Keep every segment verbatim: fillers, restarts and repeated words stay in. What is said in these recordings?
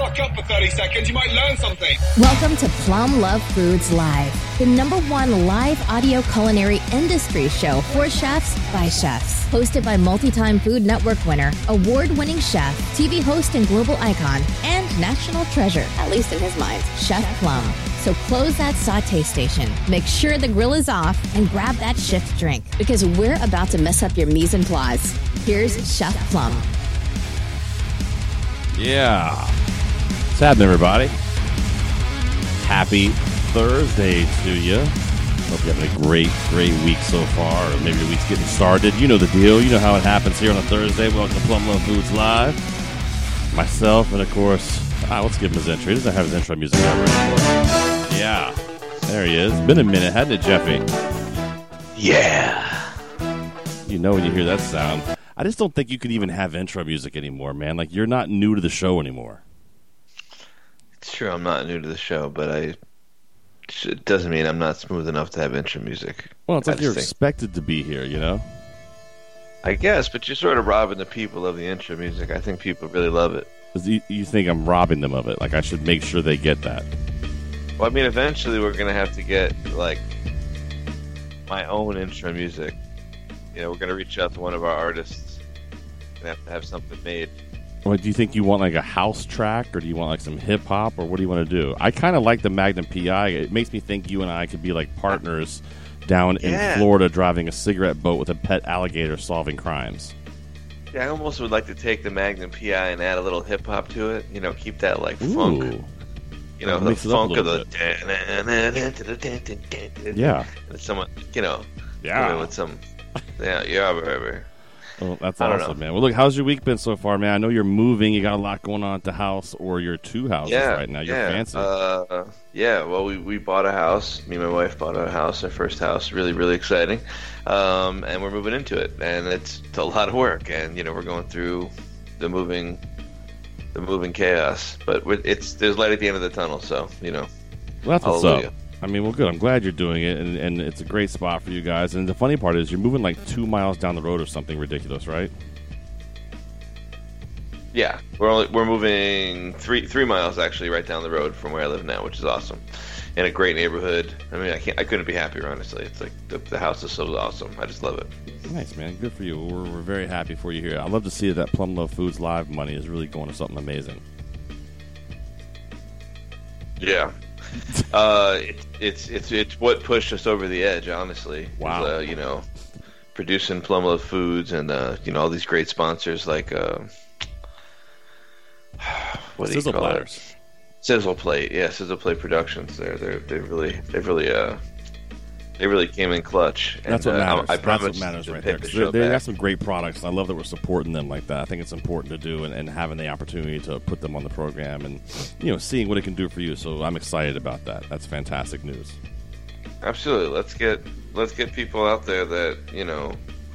fuck up for thirty seconds, you might learn something. Welcome to Plum Love Foods Live, the number one live audio culinary industry show for chefs by chefs. Hosted by multi-time Food Network winner, award-winning chef, T V host and global icon, and national treasure, at least in his mind, Chef Plum. So close that saute station, make sure the grill is off, and grab that shift drink, because we're about to mess up your mise en place. Here's Chef Plum. Yeah. What's happening, everybody? Happy Thursday to you. Hope you're having a great, great week so far, or maybe your week's getting started. You know the deal. You know how it happens here on a Thursday. Welcome to Plum Love Foods Live. Myself, and of course, ah, let's give him his intro. He doesn't have his intro music over anymore. Yeah. There he is. Been a minute, hadn't it, Jeffy? Yeah. You know when you hear that sound. I just don't think you can even have intro music anymore, man. Like, you're not new to the show anymore. It's true, I'm not new to the show, but I it doesn't mean I'm not smooth enough to have intro music. Well, it's like you're think. expected to be here, you know? I guess, but you're sort of robbing the people of the intro music. I think people really love it. You, you think I'm robbing them of it. Like, I should make sure they get that. Well, I mean, eventually we're going to have to get, like, my own intro music. You know, we're going to reach out to one of our artists and have to have something made. Well, do you think you want like a house track, or do you want like some hip hop, or what do you want to do? I kind of like the Magnum P I. It makes me think you and I could be like partners down yeah. in Florida driving a cigarette boat with a pet alligator solving crimes. Yeah, I almost would like to take the Magnum P I and add a little hip hop to it. You know, keep that like Ooh. funk. You know, the funk of the. Yeah. And someone, you know. Yeah. With some. Yeah, yeah, baby. Well, that's I don't awesome, know. man. Well, look, how's your week been so far, man? I know you're moving. You got a lot going on at the house, or your two houses Yeah, right now. You're yeah. fancy. Uh, yeah, well, we, we bought a house. Me and my wife bought a house, our first house. Really, really exciting. Um, and we're moving into it. And it's, it's a lot of work. And, you know, we're going through the moving the moving chaos. But we're, it's there's light at the end of the tunnel, so, you know. Well, that's what's hallelujah. up. I mean, well, good. I'm glad you're doing it, and, and it's a great spot for you guys. And the funny part is you're moving like two miles down the road or something ridiculous, right? Yeah, we're only we're moving three three miles actually right down the road from where I live now, which is awesome, in a great neighborhood. I mean, I can't I couldn't be happier, honestly. It's like the, the house is so awesome. I just love it. Nice, man. Good for you. We're, we're very happy for you here. I love to see that Plum Love Foods Live money is really going to something amazing. Yeah. uh, it, it's it's it's what pushed us over the edge, honestly. Wow. Was, uh, you know, producing Plum Love Foods and uh, you know all these great sponsors like uh, what do Sizzle you call Platters. it? Sizzle Plate, yeah, Sizzle Plate Productions. They're they they really they really uh they really came in clutch. And, That's what uh, matters. I, I That's promise what matters to right pay there. the 'Cause show they they back. got some great products. I love that we're supporting them like that. I think it's important to do, and, and having the opportunity to put them on the program, and you know, seeing what it can do for you. So I'm excited about that. That's fantastic news. Absolutely. Let's get let's get people out there that, you know,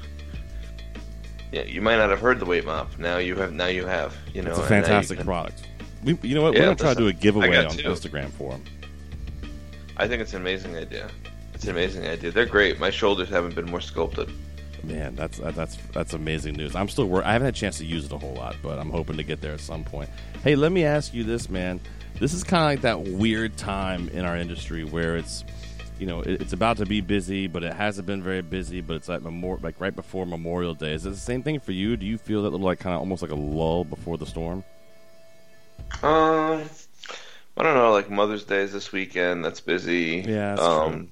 yeah, you might not have heard the Weight Mop. Now you have. Now you have. You know, It's a and now you fantastic can- product. We, you know what? Yeah, We're gonna try to do a listen, I giveaway got on two. Instagram for them. I think it's an amazing idea. It's an amazing idea. They're great. My shoulders haven't been more sculpted. Man, that's that's that's amazing news. I'm still work. I haven't had a chance to use it a whole lot, but I'm hoping to get there at some point. Hey, let me ask you this, man. This is kind of like that weird time in our industry where it's, you know, it, it's about to be busy, but it hasn't been very busy. But it's like memor- like right before Memorial Day. Is it the same thing for you? Do you feel that little like kind of almost like a lull before the storm? Um, I don't know. Like Mother's Day is this weekend. That's busy. Yeah, that's um, true.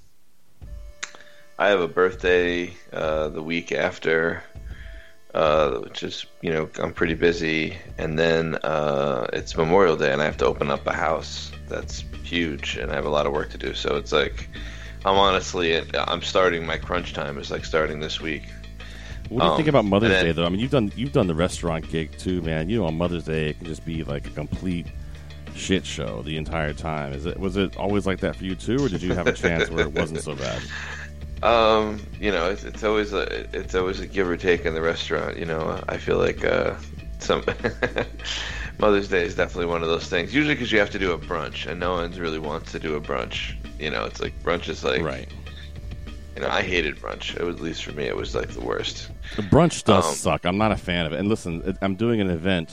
I have a birthday uh, the week after, uh, which is, you know, I'm pretty busy. And then uh, it's Memorial Day, and I have to open up a house that's huge, and I have a lot of work to do. So it's like, I'm honestly, I'm starting my crunch time is like starting this week. What do you Um, think about Mother's and then- Day, though? I mean, you've done you've done the restaurant gig too, man. You know, on Mother's Day, it can just be like a complete shit show the entire time. Is it was it always like that for you too, or did you have a chance where it wasn't so bad? Um, you know, it's, it's always a it's always a give or take in the restaurant. You know, I feel like uh, some Mother's Day is definitely one of those things. Usually because you have to do a brunch, and no one really wants to do a brunch. You know, it's like brunch is like, Right. You know, I hated brunch. It was, at least for me, it was like the worst. The brunch does Um, suck. I'm not a fan of it. And listen, it- I'm doing an event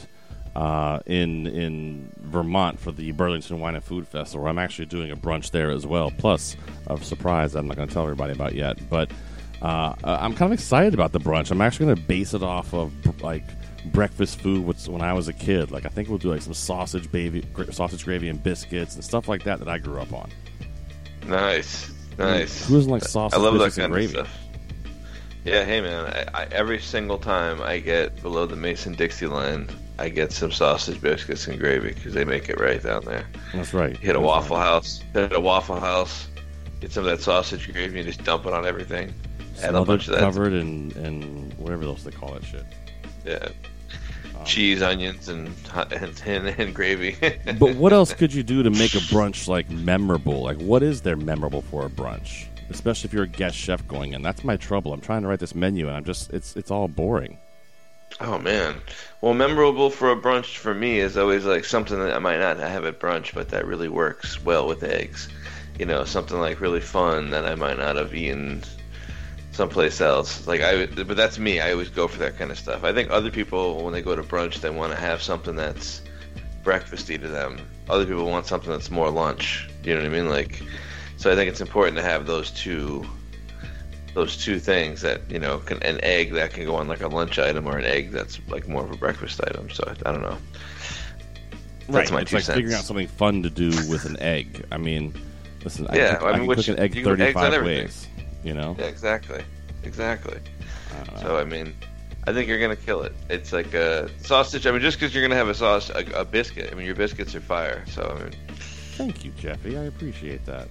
uh, in in Vermont for the Burlington Wine and Food Festival. I'm actually doing a brunch there as well, plus a surprise I'm not going to tell everybody about yet. But uh, I'm kind of excited about the brunch. I'm actually going to base it off of like breakfast food when I was a kid. Like I think we'll do like some sausage gravy, sausage gravy and biscuits and stuff like that that I grew up on. Nice, nice. Who doesn't like sausage, I love that biscuits, and kind gravy? of stuff. Yeah, hey man, I, I, every single time I get below the Mason-Dixie line, I get some sausage, biscuits, and gravy because they make it right down there. That's right. You hit a That's Waffle right. House, hit a Waffle House, get some of that sausage gravy and just dump it on everything. Add a Smothered, bunch of that. covered, and, and whatever else they call that shit. Yeah. Um, Cheese, onions, and and, and, and gravy. But what else could you do to make a brunch like memorable? Like, what is there memorable for a brunch? Especially if you're a guest chef going in. That's my trouble. I'm trying to write this menu, and I'm just it's it's all boring. Oh man. Well, memorable for a brunch for me is always like something that I might not have at brunch, but that really works well with eggs. You know, something like really fun that I might not have eaten someplace else. Like I, but that's me. I always go for that kind of stuff. I think other people, when they go to brunch, they want to have something that's breakfasty to them. Other people want something that's more lunch. You know what I mean? Like, so I think it's important to have those two. Those two things that, you know, can, an egg that can go on like a lunch item or an egg that's like more of a breakfast item. So I, I don't know. That's right. my It's two like cents. figuring out something fun to do with an egg. I mean, listen, I Yeah, can, cook, I I mean, can which- cook an egg you can put eggs on thirty-five everything. ways. You know. Yeah, exactly, exactly. Uh, So I mean, I think you're gonna kill it. It's like a sausage. I mean, just because you're gonna have a sauce, a, a biscuit. I mean, your biscuits are fire. So I mean, Thank you, Jeffy. I appreciate that.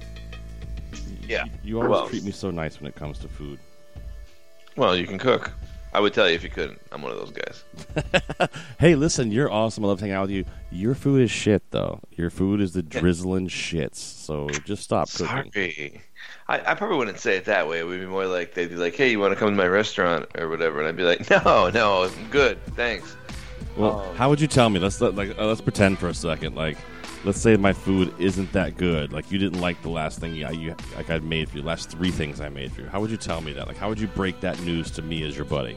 Yeah. You, you always Well- treat me so nice when it comes to food. well, you can cook. I would tell you if you couldn't. I'm one of those guys. Hey, listen, you're awesome. I love hanging out with you. Your food is shit, though. Your food is the drizzling shits. So just stop cooking. Sorry. I, I probably wouldn't say it that way. It would be more like they'd be like, "Hey, you want to come to my restaurant or whatever?" And I'd be like, "No, no, I'm good, thanks." Well, Um, how would you tell me? Let's let, like uh, let's pretend for a second. Like, let's say my food isn't that good. Like, you didn't like the last thing you, you like I made for you. Last three things I made for you. How would you tell me that? Like, how would you break that news to me as your buddy?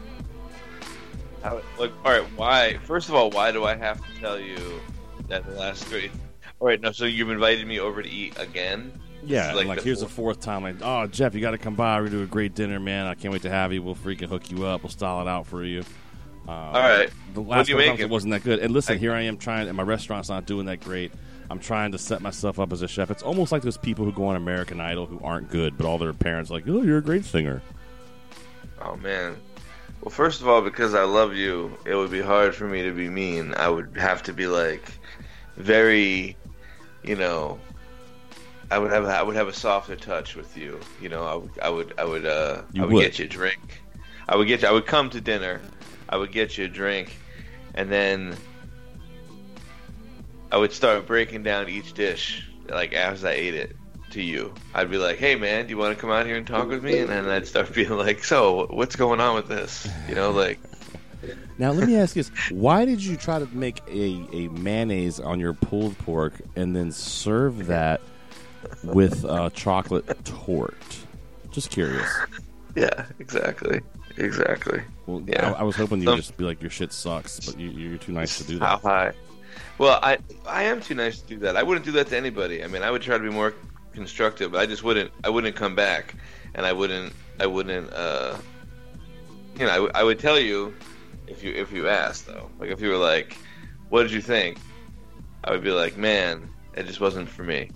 How, look, all right. Why? First of all, why do I have to tell you that the last three? All right, no. So you've invited me over to eat again? Yeah, This is like, like the here's the fourth- fourth time. Like, oh, Jeff, you got to come by. We're gonna do a great dinner, man. I can't wait to have you. We'll freaking hook you up. We'll style it out for you. Uh, All right. The What last do you couple make times it? it wasn't that good. And listen, I- here I am trying, and my restaurant's not doing that great. I'm trying to set myself up as a chef. It's almost like those people who go on American Idol who aren't good, but all their parents are like, oh, you're a great singer. Oh man. Well, first of all, because I love you, it would be hard for me to be mean. I would have to be like very, you know, I would have I would have a softer touch with you. You know, I would I would I would uh You I would, would. get you a drink. I would get you, I would come to dinner. I would get you a drink, and then I would start breaking down each dish like as I ate it to you. I'd be like, "Hey man, do you want to come out here and talk with me?" And then I'd start being like, "So, what's going on with this?" You know, like Now, let me ask you this. Why did you try to make a, a mayonnaise on your pulled pork and then serve that with uh, chocolate tort? Just curious. yeah, exactly, exactly. Well, Yeah. I, I was hoping you'd Some- just be like, your shit sucks, but you, you're too nice to do How that. high? Well, I I am too nice to do that. I wouldn't do that to anybody. I mean, I would try to be more constructive, but I just wouldn't. I wouldn't come back, and I wouldn't. I wouldn't. Uh, you know, I, w- I would tell you if you if you asked though. Like if you were like, "What did you think?" I would be like, "Man, it just wasn't for me."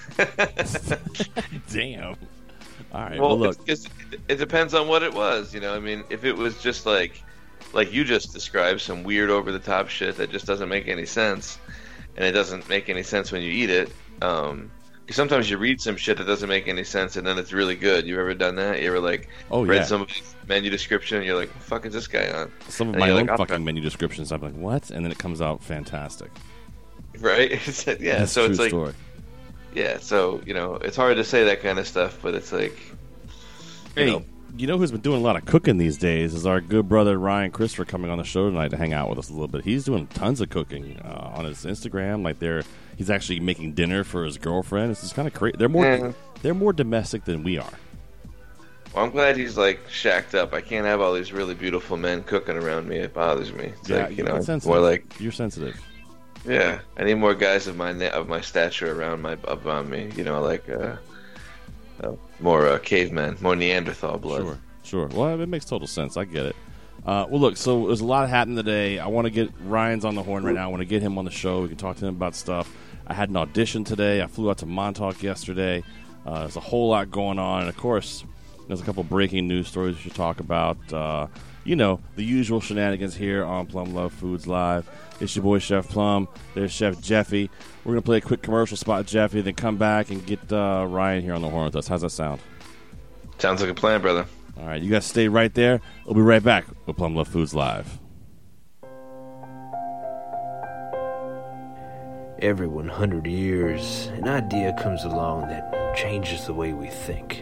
Damn. All right. Well, Well, look. it's, it's, it depends on what it was. You know, I mean, if it was just like, like you just described, some weird over the top shit that just doesn't make any sense, and it doesn't make any sense when you eat it. Um, 'cause sometimes you read some shit that doesn't make any sense, and then it's really good. You ever done that? You ever like Oh, read yeah. somebody's menu description, and you're like, "What the fuck is this guy on?" Some of and my you're own like, "I'll fucking try." menu descriptions, I'm like, what? And then it comes out fantastic. Right? It's, yeah. That's so a true it's like, story. yeah. So you know, it's hard to say that kind of stuff, but it's like, you Hey, know, you know who's been doing a lot of cooking these days is our good brother Ryan Christopher coming on the show tonight to hang out with us a little bit. He's doing tons of cooking uh, on his Instagram. Like they're he's actually making dinner for his girlfriend. It's just kind of crazy. They're more Yeah. they're more domestic than we are. Well, I'm glad he's like shacked up. I can't have all these really beautiful men cooking around me. It bothers me. It's yeah, like, you know, sensitive. more like you're sensitive. Yeah, I need more guys of my of my stature around my around me. You know, like uh, uh, more uh, cavemen, more Neanderthal blood. Sure, sure. Well, it makes total sense. I get it. Uh, well, look, so there's a lot happening today. I want to get Ryan's on the horn right now. I want to get him on the show. We can talk to him about stuff. I had an audition today. I flew out to Montauk yesterday. Uh, there's a whole lot going on, and of course, there's a couple breaking news stories we should talk about. Uh, you know, the usual shenanigans here on Plum Love Foods Live. It's your boy, Chef Plum. There's Chef Jeffy. We're going to play a quick commercial spot, Jeffy, then come back and get uh, Ryan here on the horn with us. How's that sound? Sounds like a plan, brother. All right, you guys stay right there. We'll be right back with Plum Love Foods Live. Every one hundred years, an idea comes along that changes the way we think.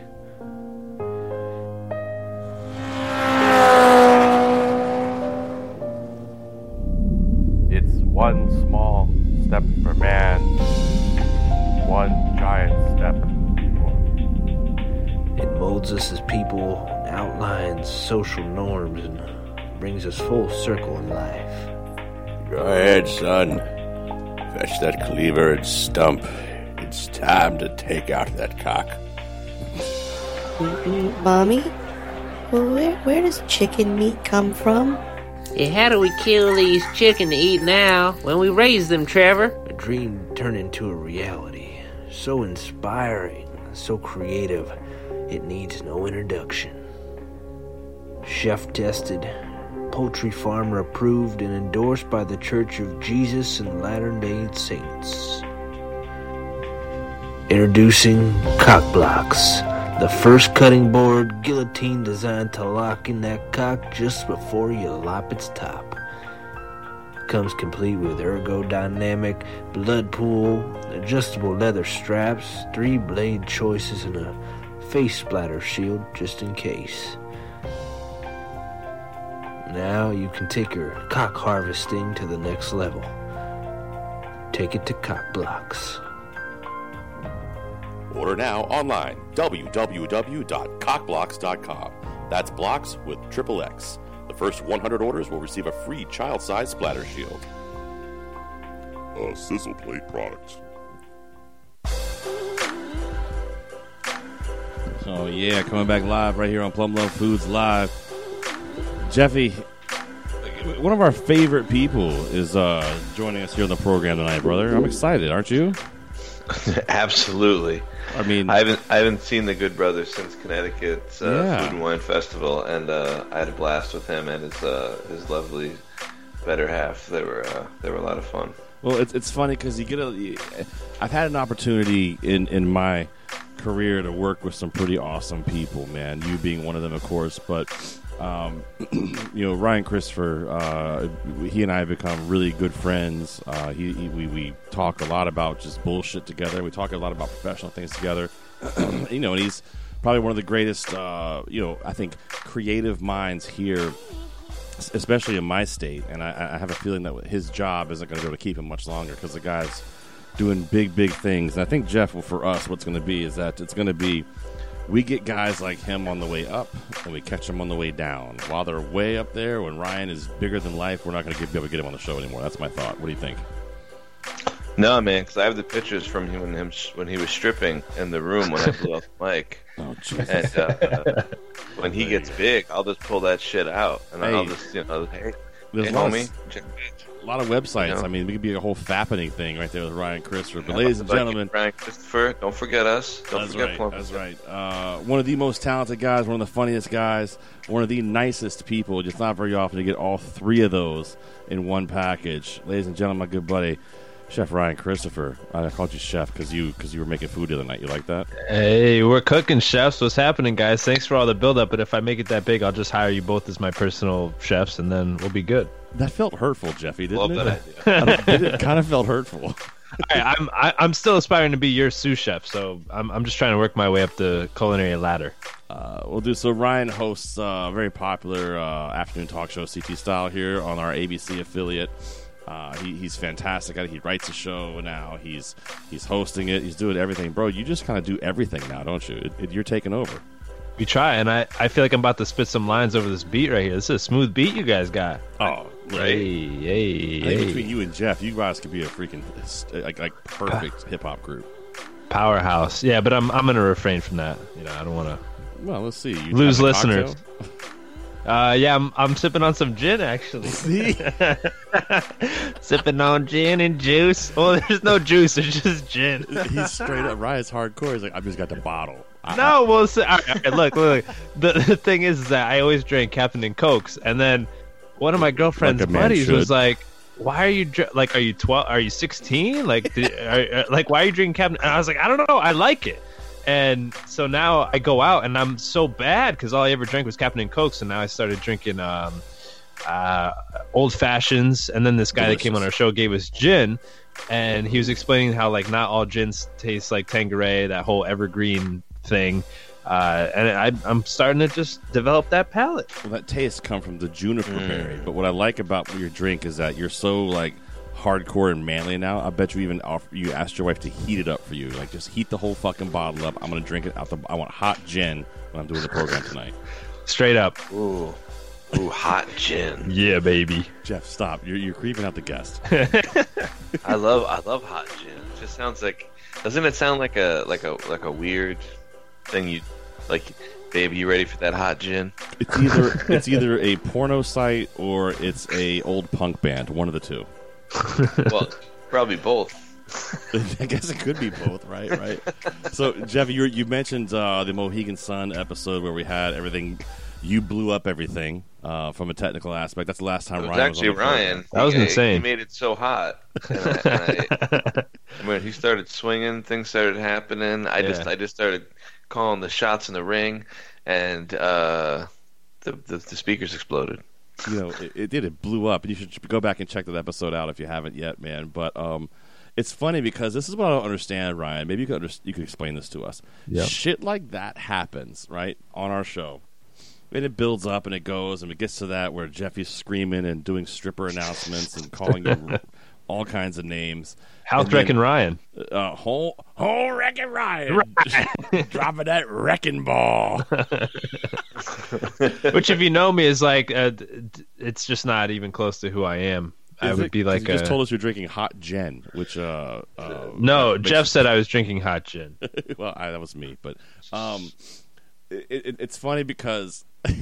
It's one small step for man, one giant step for... It molds us as people, outlines social norms, and brings us full circle in life. Go ahead, son. Fetch that cleaver and stump. It's time to take out that cock. Mommy? Where, where does chicken meat come from? Yeah, how do we kill these chicken to eat now when we raise them, Trevor? A dream turned into a reality. So inspiring, so creative, it needs no introduction. Chef tested, poultry farmer approved, and endorsed by the Church of Jesus and Latter-day Saints. Introducing Cock Blocks, the first cutting board guillotine designed to lock in that cock just before you lop its top. Comes complete with ergodynamic blood pool, adjustable leather straps, three blade choices, and a face splatter shield just in case. Now you can take your cock harvesting to the next level. Take it to Cock Blocks. Order now online. w w w dot cockblocks dot com. That's blocks with triple X. The first one hundred orders will receive a free child-size splatter shield. A Sizzle Plate product. Oh, yeah, coming back live right here on Plum Love Foods Live. Jeffy, one of our favorite people is uh, joining us here on the program tonight, brother. I'm excited, aren't you? Absolutely. I mean, I haven't I haven't seen the Good Brothers since Connecticut's uh, Yeah. Food and Wine Festival, and uh, I had a blast with him and his uh, his lovely better half. They were uh, they were a lot of fun. well, it's it's funny because you get a. You, I've had an opportunity in in my career to work with some pretty awesome people, man. You being one of them, of course, but. Um, you know, Ryan Christopher, uh, he and I have become really good friends. Uh, he, he we, we talk a lot about just bullshit together. We talk a lot about professional things together. You know, and he's probably one of the greatest, uh, you know, I think creative minds here, especially in my state. And I, I have a feeling that his job isn't going to be able to keep him much longer because the guy's doing big, big things. And I think, Jeff, well, for us, what's going to be is that it's going to be we get guys like him on the way up, and we catch them on the way down. While they're way up there, when Ryan is bigger than life, we're not going to be able to get him on the show anymore. That's my thought. What do you think? No, man, because I have the pictures from him when, him when he was stripping in the room when I blew off the mic. Oh, jeez. And uh, when he gets big, I'll just pull that shit out, and Hey. I'll just, you know, hey, There's hey a lot, homie, of, check a lot of websites. You know? I mean, we could be a whole fappening thing right there with Ryan Christopher. But Yeah, ladies and like gentlemen, Brian Christopher, don't forget us. Don't that's forget right. Plum. That's right. Uh, one of the most talented guys, one of the funniest guys, one of the nicest people. Just not very often to get all three of those in one package. Ladies and gentlemen, my good buddy, Chef Ryan Christopher. I called you Chef because you because you were making food the other night. You like that? Hey, we're cooking, chefs. What's happening, guys? Thanks for all the build-up, but if I make it that big, I'll just hire you both as my personal chefs, and then we'll be good. That felt hurtful, Jeffy, didn't Love it? that idea. It kind of felt hurtful. All right, I'm I, I'm still aspiring to be your sous chef, so I'm I'm just trying to work my way up the culinary ladder. Uh, we'll do so. Ryan hosts a very popular uh, afternoon talk show, C T Style, here on our A B C affiliate. Uh, he, he's fantastic at it. He writes a show now. He's he's hosting it. He's doing everything, bro. You just kind of do everything now, don't you? It, it, you're taking over. We try, and I, I feel like I'm about to spit some lines over this beat right here. This is a smooth beat you guys got. Oh, hey, hey, I think hey. between you and Jeff, you guys could be a freaking like like perfect hip hop group. Powerhouse. Yeah, but I'm I'm gonna refrain from that. You know, I don't want to. Well, let's see. You lose have a listeners. cocktail? Uh, yeah, I'm I'm sipping on some gin actually. See? Sipping on gin and juice. Well, there's no juice. There's just gin. He's straight up. Ryan's hardcore. He's like, I've just got the bottle. I, No, well, so, all right, all right, look, look. The, the thing is, is that I always drank Captain and Cokes, and then one of my girlfriend's Like a man buddies was should. like, "Why are you dr- like? Are you twelve? Are you sixteen? Like, did, are, are- like, why are you drinking Captain?" And I was like, "I don't know. I like it." And so now I go out, and I'm so bad because all I ever drank was Captain and Cokes, and now I started drinking um, uh, old fashions. And then this guy that came on our show gave us gin. And he was explaining how like not all gins taste like Tanqueray, that whole evergreen thing, uh, and I, I'm starting to just develop that palate. Well, that taste come from the juniper Mm. berry. But what I like about your drink is that you're so like hardcore and manly now. I bet you even offer, you asked your wife to heat it up for you. Like just heat the whole fucking bottle up. I'm gonna drink it out the. I want hot gin when I'm doing the program tonight. Straight up. Ooh, ooh, hot gin. Yeah, baby. Jeff, stop. You're you're creeping out the guest. I love I love hot gin. It just sounds like, doesn't it sound like a like a like a weird thing you like? Baby, you ready for that hot gin? It's either it's either a porno site or it's a old punk band. One of the two. Well, probably both. I guess it could be both, right? Right. So, Jeff, you you mentioned uh, the Mohegan Sun episode where we had everything. You blew up everything uh, from a technical aspect. That's the last time It was Ryan actually was on the program. Ryan. That was He- insane. He made it so hot. And I, and I, when he started swinging, things started happening. I just Yeah. I just started calling the shots in the ring, and uh, the, the the speakers exploded. You know, it, it did. It blew up. And you should go back and check that episode out if you haven't yet, man. But um, it's funny because this is what I don't understand, Ryan. Maybe you could under, you could explain this to us. Yep. Shit like that happens, right, on our show. And it builds up and it goes and it gets to that where Jeffy's screaming and doing stripper announcements and calling you all kinds of names. Health And then, wrecking Ryan. Uh, whole, whole wrecking Ryan. Dropping that wrecking ball. Which, if you know me, is like uh, d- d- it's just not even close to who I am. I Is would it- be 'cause like you just a- told us you're drinking hot gin, which uh, uh No, makes Jeff you- said I was drinking hot gin. well, I, that was me, but um, it, it, it's funny because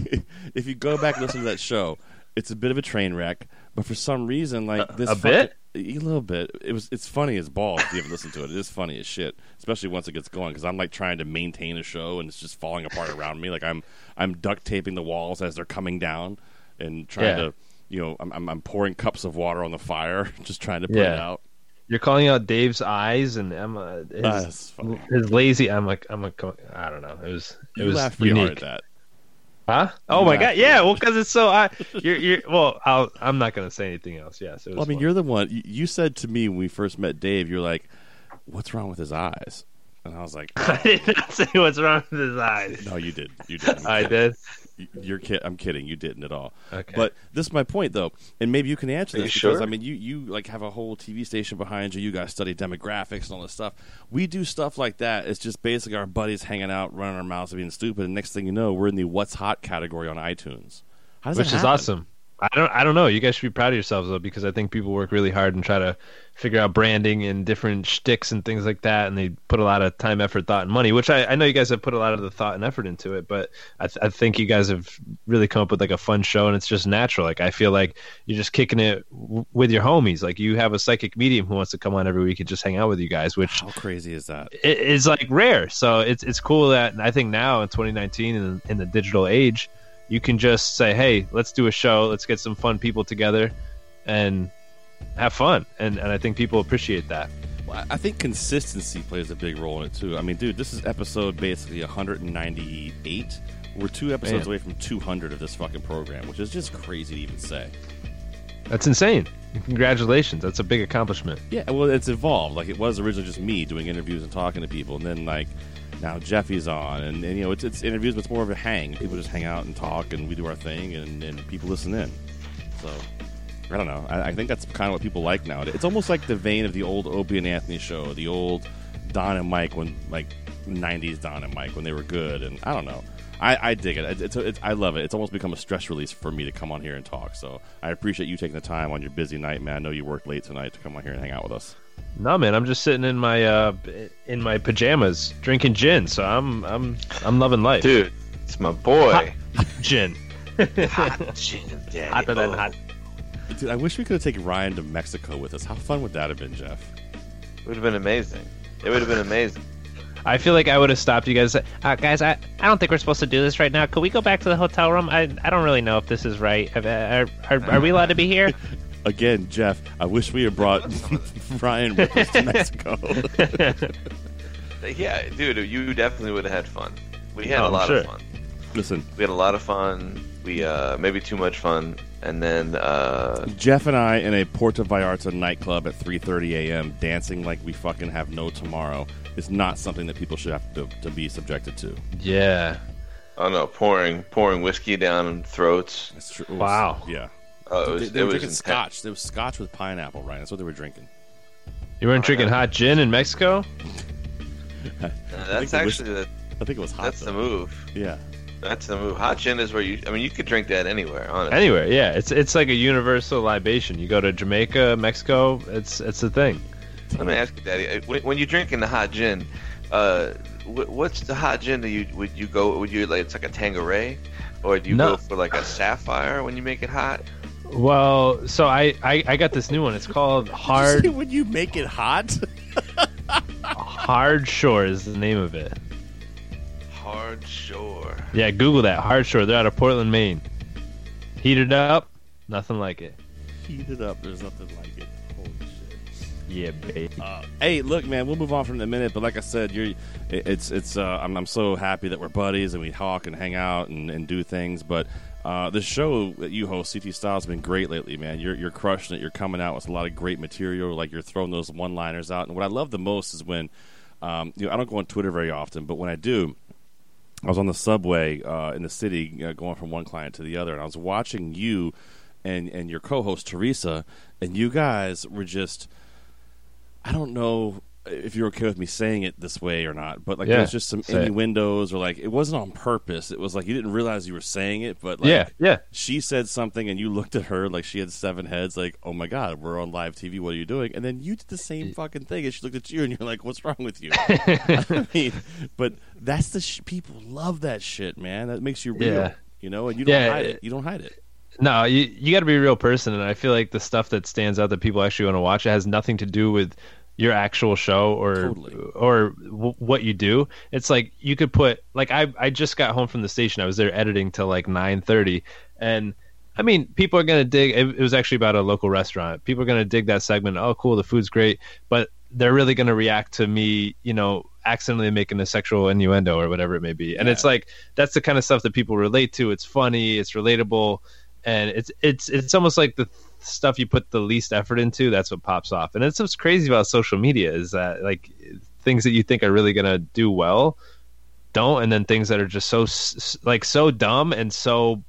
if you go back and listen to that show, it's a bit of a train wreck. But for some reason, like A- this, a fucking- bit? a little bit. It was. It's funny as balls. If you haven't listened to it, it is funny as shit. Especially once it gets going, because I'm like trying to maintain a show and it's just falling apart around me. Like I'm, I'm duct taping the walls as they're coming down, and trying Yeah. to, you know, I'm, I'm, I'm pouring cups of water on the fire, just trying to put it Yeah. out. You're calling out Dave's eyes and Emma. His, Ah, that's funny. his lazy. I'm like, I'm like, I don't know. It was, it You was laughed pretty unique. hard at that. Huh? Oh You my laughed god! pretty Yeah, hard. well, because it's so. I, you're, you're. Well, I'll, I'm not gonna say anything else. Yes, it was. Well, I mean, fun. you're the one. You, you said to me when we first met Dave, you're like, "What's wrong with his eyes?" And I was like, I did not say what's wrong with his eyes. "No, you did. You did. I did. You're kid. I'm kidding. You didn't at all." Okay. But this is my point, though, and maybe you can answer Are this you because sure? I mean, you you like have a whole T V station behind you. You guys study demographics and all this stuff. We do stuff like that. It's just basically our buddies hanging out, running our mouths, and being stupid. And next thing you know, we're in the "What's Hot" category on iTunes. How does Which that is happen? awesome. I don't. I don't know. You guys should be proud of yourselves though, because I think people work really hard and try to figure out branding and different shticks and things like that, and they put a lot of time, effort, thought, and money. Which I, I know you guys have put a lot of the thought and effort into it, but I, th- I think you guys have really come up with like a fun show, and it's just natural. Like I feel like you're just kicking it w- with your homies. Like you have a psychic medium who wants to come on every week and just hang out with you guys, which How crazy is that? it is like rare. So it's it's cool that I think now in twenty nineteen in, in the digital age, you can just say, hey, let's do a show. Let's get some fun people together and have fun. And and I think people appreciate that. Well, I think consistency plays a big role in it too. I mean, dude, this is episode basically one hundred ninety-eight. We're two episodes Man. away from two hundred of this fucking program, which is just crazy to even say. That's insane. Congratulations. That's a big accomplishment. Yeah, well, it's evolved. Like it was originally just me doing interviews and talking to people, and then like now Jeffy's on, and, and you know it's it's interviews, but it's more of a hang. People just hang out and talk, and we do our thing, and, and people listen in. So I don't know. I, I think that's kind of what people like now. It's almost like the vein of the old Opie and Anthony show, the old Don and Mike when like nineties Don and Mike when they were good, and I don't know. I, I dig it. It's, it's, I love it. It's almost become a stress release for me to come on here and talk. So I appreciate you taking the time on your busy night, man. I know you worked late tonight to come on here and hang out with us. No, man, I'm just sitting in my uh, in my pajamas drinking gin. So I'm I'm I'm loving life, dude. It's my boy. Hot gin. Hot gin, daddy. Hotter than oh. hot. Dude, I wish we could have taken Ryan to Mexico with us. How fun would that have been, Jeff? It would have been amazing. It would have been amazing. I feel like I would have stopped you guys. Uh, guys, I, I don't think we're supposed to do this right now. Could we go back to the hotel room? I I don't really know if this is right. Are, are, are we allowed to be here? Again, Jeff, I wish we had brought Ryan with us to Mexico. Yeah, dude, you definitely would have had fun. We had Oh, a I'm lot sure. of fun. Listen, We had a lot of fun. We uh, maybe too much fun, and then uh, Jeff and I in a Puerto Vallarta nightclub at three thirty a.m. dancing like we fucking have no tomorrow is not something that people should have to, to be subjected to. Yeah. oh no, pouring pouring whiskey down throats. That's true. It was- Wow. Yeah. Oh, it They, was, they it were was drinking intense. scotch. There was scotch with pineapple, Ryan. That's what they were drinking. You weren't drinking hot gin in Mexico? Uh, think that's it was- actually the I think it was hot. that's though. the move. Yeah. That's the move. Hot gin is where you. I mean, you could drink that anywhere. Honestly. Anywhere, yeah. It's it's like a universal libation. You go to Jamaica, Mexico, it's it's a thing. Let me ask you, Daddy. uh, When, when you're drinking the hot gin, uh, wh- what's the hot gin? Do you would you go? Would you like it's like a Tanqueray, or do you No. go for like a Sapphire when you make it hot? Well, so I, I, I got this new one. It's called Hard Would you make it hot? Hard Shore is the name of it. Hard Shore. Yeah, Google that. Hard Shore. They're out of Portland, Maine. Heat it up, nothing like it. Heat it up. There's nothing like it. Holy shit. Yeah, baby. Uh, hey, look, man. We'll move on from in a minute, but like I said, you're. it- It's it's. Uh, I'm I'm so happy that we're buddies and we talk and hang out and, and do things. But uh, the show that you host, C T Style, has been great lately, man. You're you're crushing it. You're coming out with a lot of great material. Like you're throwing those one-liners out. And what I love the most is when, um, you know, I don't go on Twitter very often, but when I do. I was on the subway uh, in the city uh, going from one client to the other, and I was watching you and, and your co-host, Teresa, and you guys were just, I don't know if you're okay with me saying it this way or not, but like Yeah, there was just some say it. innuendos or like it wasn't on purpose. It was like you didn't realize you were saying it, but like Yeah, yeah. she said something and you looked at her like she had seven heads, like, oh my God, we're on live T V, what are you doing? And then you did the same fucking thing and she looked at you and you're like, what's wrong with you? I mean, but that's the sh- people love that shit, man. That makes you real, Yeah. you know, and you don't Yeah, hide it- it. You don't hide it. No, you you got to be a real person, and I feel like the stuff that stands out that people actually want to watch it has nothing to do with your actual show or Totally. or w- what you do. It's like you could put like I I just got home from the station. I was there editing till like nine thirty, and I mean people are gonna dig. It, it was actually about a local restaurant. People are gonna dig that segment. Oh, cool, the food's great, but they're really gonna react to me, you know, accidentally making a sexual innuendo or whatever it may be. And Yeah. it's like that's the kind of stuff that people relate to. It's funny, it's relatable. And it's it's it's almost like the stuff you put the least effort into, that's what pops off. And it's what's crazy about social media is that like things that you think are really gonna do well don't, and then things that are just so s- like so dumb and so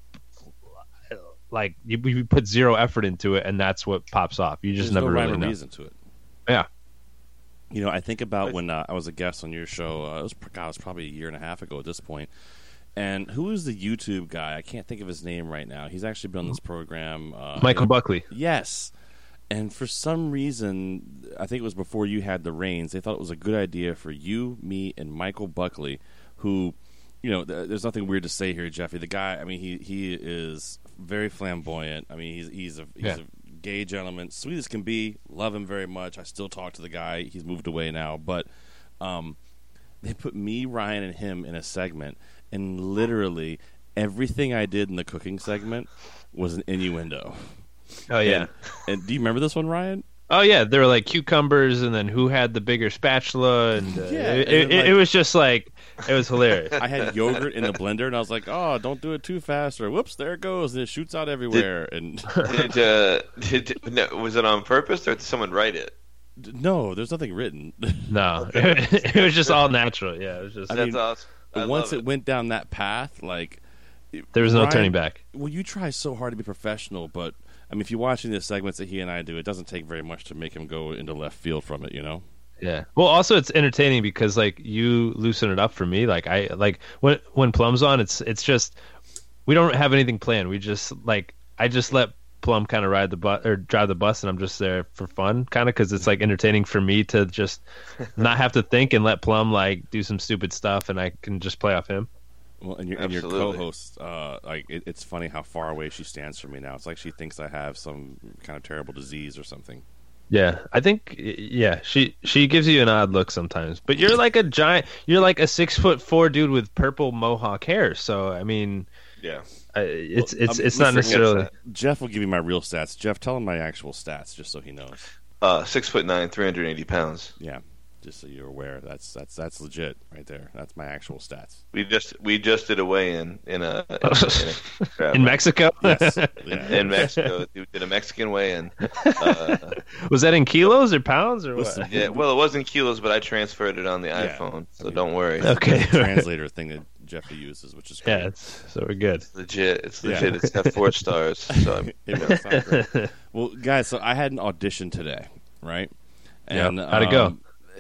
like you, you put zero effort into it, and that's what pops off. You just There's never no rhyme really or know. reason to it. Yeah. You know, I think about when uh, I was a guest on your show. Uh, it was, God, it was probably a year and a half ago at this point. And who is the YouTube guy? I can't think of his name right now. He's actually been on this program. Uh, Michael Buckley. Yes. And for some reason, I think it was before you had the reins, they thought it was a good idea for you, me, and Michael Buckley, who, you know, th- there's nothing weird to say here, Jeffy. The guy, I mean, he he is very flamboyant. I mean, he's he's a he's Yeah. a gay gentleman, sweet as can be. Love him very much. I still talk to the guy. He's moved away now, but um, they put me, Ryan, and him in a segment, and literally everything I did in the cooking segment was an innuendo. Oh yeah. And, and do you remember this one, Ryan? Oh yeah, there were like cucumbers, and then who had the bigger spatula, and uh, Yeah, it, and it, then, like- it was just like it was hilarious. I had yogurt in the blender, and I was like, "Oh, don't do it too fast!" Or "Whoops, there it goes!" And it shoots out everywhere. and Did, uh, did, no, was it on purpose or did someone write it? no, there's nothing written. No, it was just all natural. Yeah, it was just I That's mean, awesome. I Once love it went down that path, like there was no Ryan- turning back. Well, you try so hard to be professional, but I mean, if you're watching the segments that he and I do, it doesn't take very much to make him go into left field from it. You know? Yeah. Well, also it's entertaining because like you loosen it up for me. Like I like when when Plum's on, it's it's just we don't have anything planned. We just like I just let Plum kind of ride the bus or drive the bus, and I'm just there for fun, kind of because it's like entertaining for me to just not have to think and let Plum like do some stupid stuff, and I can just play off him. Well, and your, and your co-host, uh, like it, it's funny how far away she stands from me now. It's like she thinks I have some kind of terrible disease or something. Yeah, I think yeah, she she gives you an odd look sometimes. But you're like a giant, you're like a six foot four dude with purple mohawk hair. So I mean, yeah, uh, it's well, it's um, it's not necessarily. Jeff will give me my real stats. Jeff, tell him my actual stats, just so he knows. Uh, six foot nine, three hundred eighty pounds. Yeah. Just so you're aware, that's that's that's legit right there. That's my actual stats. We just we just did a weigh-in in a in, a, in Mexico. Yes, yeah. In Mexico, we did a Mexican weigh-in. Uh, was that in kilos or pounds or what? Yeah, well, it was in kilos, but I transferred it on the yeah. iPhone, so I mean, don't worry. Okay, translator thing that Jeffy uses, which is great. Yeah, it's, so we're good. It's legit. It's legit. Yeah. It's got four stars. So I'm, you know, it's not great. Well, guys, so I had an audition today, right? And yep. How'd it go? Um,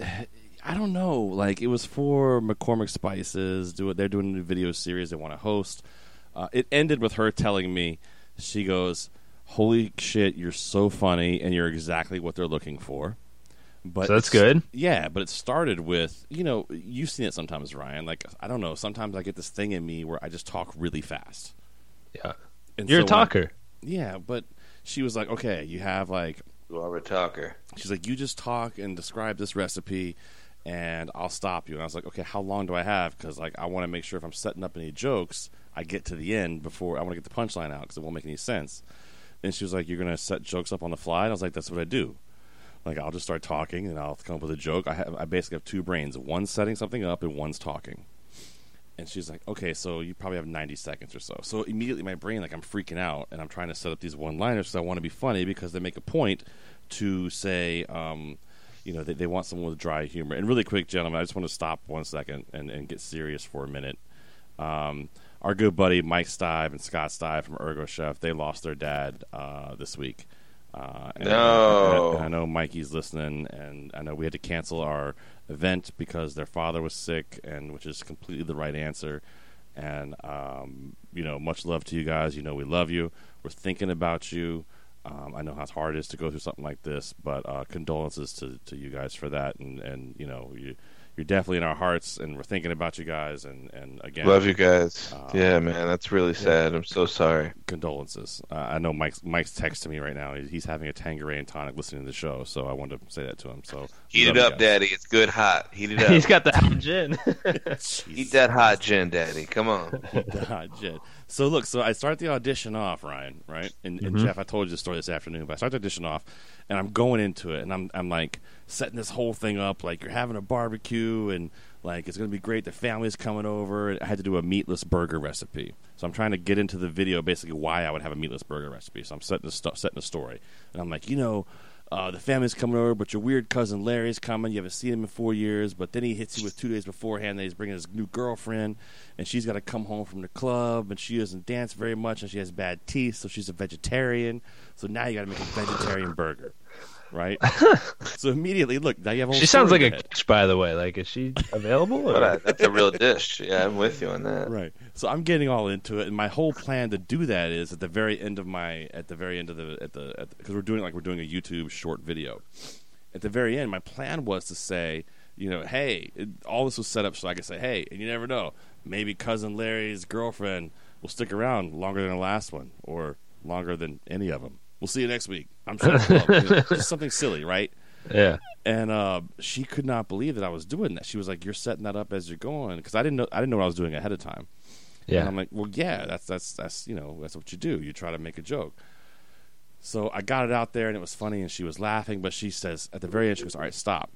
I don't know. Like, it was for McCormick Spices. Do it. They're doing a new video series they want to host. Uh, it ended with her telling me, she goes, "Holy shit, you're so funny, and you're exactly what they're looking for." But so that's good. Yeah, but it started with, you know, you've seen it sometimes, Ryan. Like, I don't know. Sometimes I get this thing in me where I just talk really fast. Yeah, and you're so a talker. When, yeah, but she was like, "Okay, you have like." You are a talker. She's like, "You just talk and describe this recipe, and I'll stop you." And I was like, "Okay, how long do I have?" Because like I want to make sure if I'm setting up any jokes, I get to the end before I want to get the punchline out because it won't make any sense. And she was like, "You're gonna set jokes up on the fly?" And I was like, "That's what I do. Like I'll just start talking and I'll come up with a joke. I have I basically have two brains. One's setting something up and one's talking." And she's like, "Okay, so you probably have ninety seconds or so." So immediately my brain, like I'm freaking out and I'm trying to set up these one-liners because I want to be funny because they make a point to say. Um, You know, they, they want someone with dry humor. And really quick, gentlemen, I just want to stop one second and, and get serious for a minute. Um, our good buddy Mike Stive and Scott Stive from Ergo Chef, they lost their dad uh, this week. Uh, and no. I, and I know Mikey's listening, and I know we had to cancel our event because their father was sick, and which is completely the right answer. And, um, you know, much love to you guys. You know we love you. We're thinking about you. Um, I know how hard it is to go through something like this, but uh, condolences to, to you guys for that. And, and you know, you, you're definitely in our hearts, and we're thinking about you guys. And, and again, love you guys. Um, yeah, man, that's really sad. yeah. I'm so sorry. Condolences. Uh, I know Mike's Mike's texting me right now. He's, he's having a Tanqueray and tonic listening to the show, so I wanted to say that to him. So heat it up, Daddy. It's good hot. Heat it up. He's got the hot gin. Eat that hot gin, Daddy. Come on. Eat the hot gin. So look, so I start the audition off, Ryan, right? And, and Mm-hmm. Jeff, I told you the story this afternoon, but I start the audition off, and I'm going into it, and I'm I'm like setting this whole thing up, like you're having a barbecue, and like it's gonna be great. The family's coming over. I had to do a meatless burger recipe, so I'm trying to get into the video basically why I would have a meatless burger recipe. So I'm setting the st- setting the story, and I'm like, you know. Uh, the family's coming over, but your weird cousin Larry's coming. You haven't seen him in four years, but then he hits you with two days beforehand that he's bringing his new girlfriend, and she's got to come home from the club, and she doesn't dance very much, and she has bad teeth, so she's a vegetarian. So now you got to make a vegetarian burger, right? So immediately, look, now you have a whole She sounds like story a in your head. catch, by the way. Like, is she available? Or? But that's a real dish. Yeah, I'm with you on that. Right. So I'm getting all into it, and my whole plan to do that is at the very end of my at the very end of the at the because we're doing it like we're doing a YouTube short video. At the very end, my plan was to say, you know, hey, it, all this was set up so I could say, hey, and you never know, maybe cousin Larry's girlfriend will stick around longer than the last one, or longer than any of them. We'll see you next week. I'm sure. It's just something silly, right? Yeah. And uh, she could not believe that I was doing that. She was like, "You're setting that up as you're going," because I didn't know. I didn't know what I was doing ahead of time. Yeah. And I'm like, "Well, yeah, that's that's that's you know that's what you do. You try to make a joke." So I got it out there, and it was funny, and she was laughing. But she says at the very end, she goes, "All right, stop."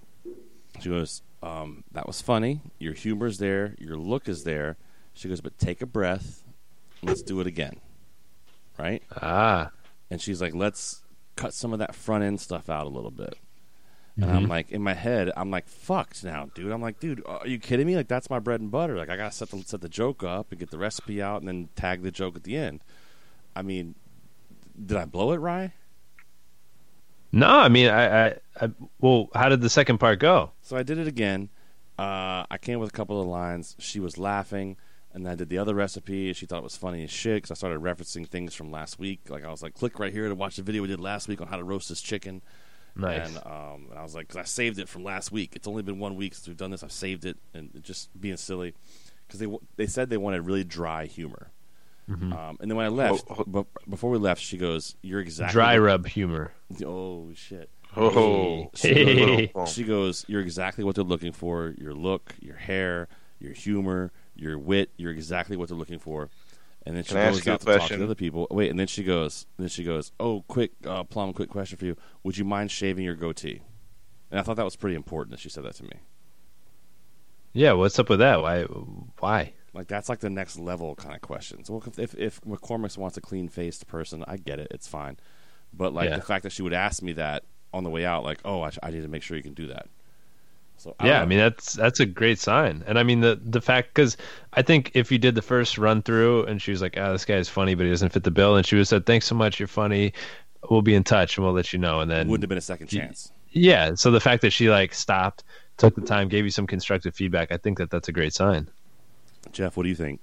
She goes, um, "That was funny. Your humor's there. Your look is there." She goes, "But take a breath. And let's do it again." Right? Ah. And she's like, "Let's cut some of that front end stuff out a little bit." And Mm-hmm. I'm like, in my head, I'm like, fucked now, dude. I'm like, dude, are you kidding me? Like, that's my bread and butter. Like, I got to set the, set the joke up and get the recipe out and then tag the joke at the end. I mean, did I blow it, Rye? No, I mean, I, I, I well, how did the second part go? So I did it again. Uh, I came with a couple of lines. She was laughing, and I did the other recipe. She thought it was funny as shit because I started referencing things from last week. Like I was like, click right here to watch the video we did last week on how to roast this chicken. Nice. And, um, and I was like, because I saved it from last week. It's only been one week since we've done this. I've saved it, and it just being silly because they they said they wanted really dry humor. Mm-hmm. Um, and then when I left, Oh, oh. b- before we left, she goes, "You're exactly Dry what- rub humor. Oh shit! Oh, Hey. She goes, "You're exactly what they're looking for. Your look, your hair, your humor, your wit. You're exactly what they're looking for." And then she Can I goes ask you out a to talk question? to other people. Wait, and then she goes, then she goes, "Oh, quick, uh, Plum, quick question for you. Would you mind shaving your goatee?" And I thought that was pretty important that she said that to me. Yeah, what's up with that? Why? Why? Like that's like the next level kind of questions. Well, if if, if McCormick's wants a clean-faced person, I get it. It's fine. But like Yeah. the fact that she would ask me that on the way out, like, "Oh, I, sh- I need to make sure you can do that." So I Yeah, don't I know. mean that's that's a great sign, and I mean the the fact because I think if you did the first run through and she was like, "Ah, this guy's funny, but he doesn't fit the bill," and she would have said, "Thanks so much, you're funny, we'll be in touch and we'll let you know," and then wouldn't have been a second chance. yeah. So the fact that she like stopped, took the time, gave you some constructive feedback, I think that that's a great sign. Jeff, what do you think?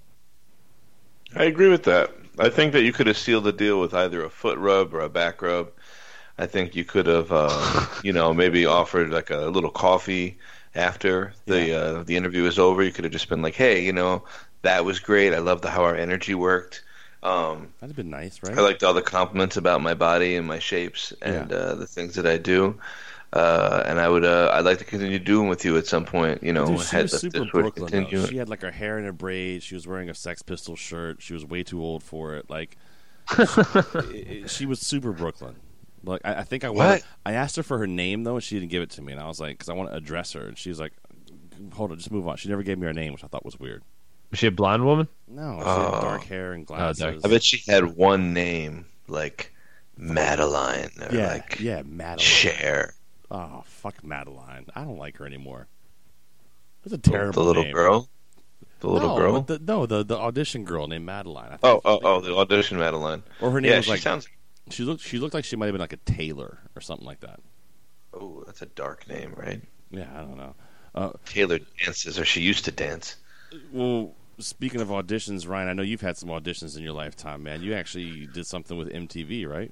I agree with that. I think that you could have sealed the deal with either a foot rub or a back rub. I think you could have, uh, you know, maybe offered like a little coffee after the Yeah. uh, the interview was over. You could have just been like, "Hey, you know, that was great. I loved how our energy worked. Um, That'd have been nice, right? I liked all the compliments about my body and my shapes and Yeah. uh, the things that I do. Uh, and I would, uh, I'd like to continue doing with you at some point. You know, Dude, she had- was if super this would Brooklyn. continue. Though. She had like her hair in a braid. She was wearing a Sex Pistols shirt. She was way too old for it. Like, she, she was super Brooklyn. Like, I, I think I wanted, What? I asked her for her name though, and she didn't give it to me. And I was like, because I want to address her, and she was like, "Hold on, just move on." She never gave me her name, which I thought was weird. Was she a blonde woman? No, she Oh. had dark hair and glasses. dark. I bet she had one name like Madeline or yeah, like yeah, Madeline. Cher. Oh, fuck Madeline. I don't like her anymore. It's a terrible The little name. girl. The little no, girl. The, no, the the audition girl named Madeline. I think. Oh, oh, oh! The audition Madeline. Or her name Yeah, was she like. sounds. She looked. She looked like she might have been like a Taylor or something like that. Oh, that's a dark name, right? Yeah, I don't know. Uh, Taylor dances, or she used to dance. well, speaking of auditions, Ryan, I know you've had some auditions in your lifetime, man. You actually did something with M T V, right?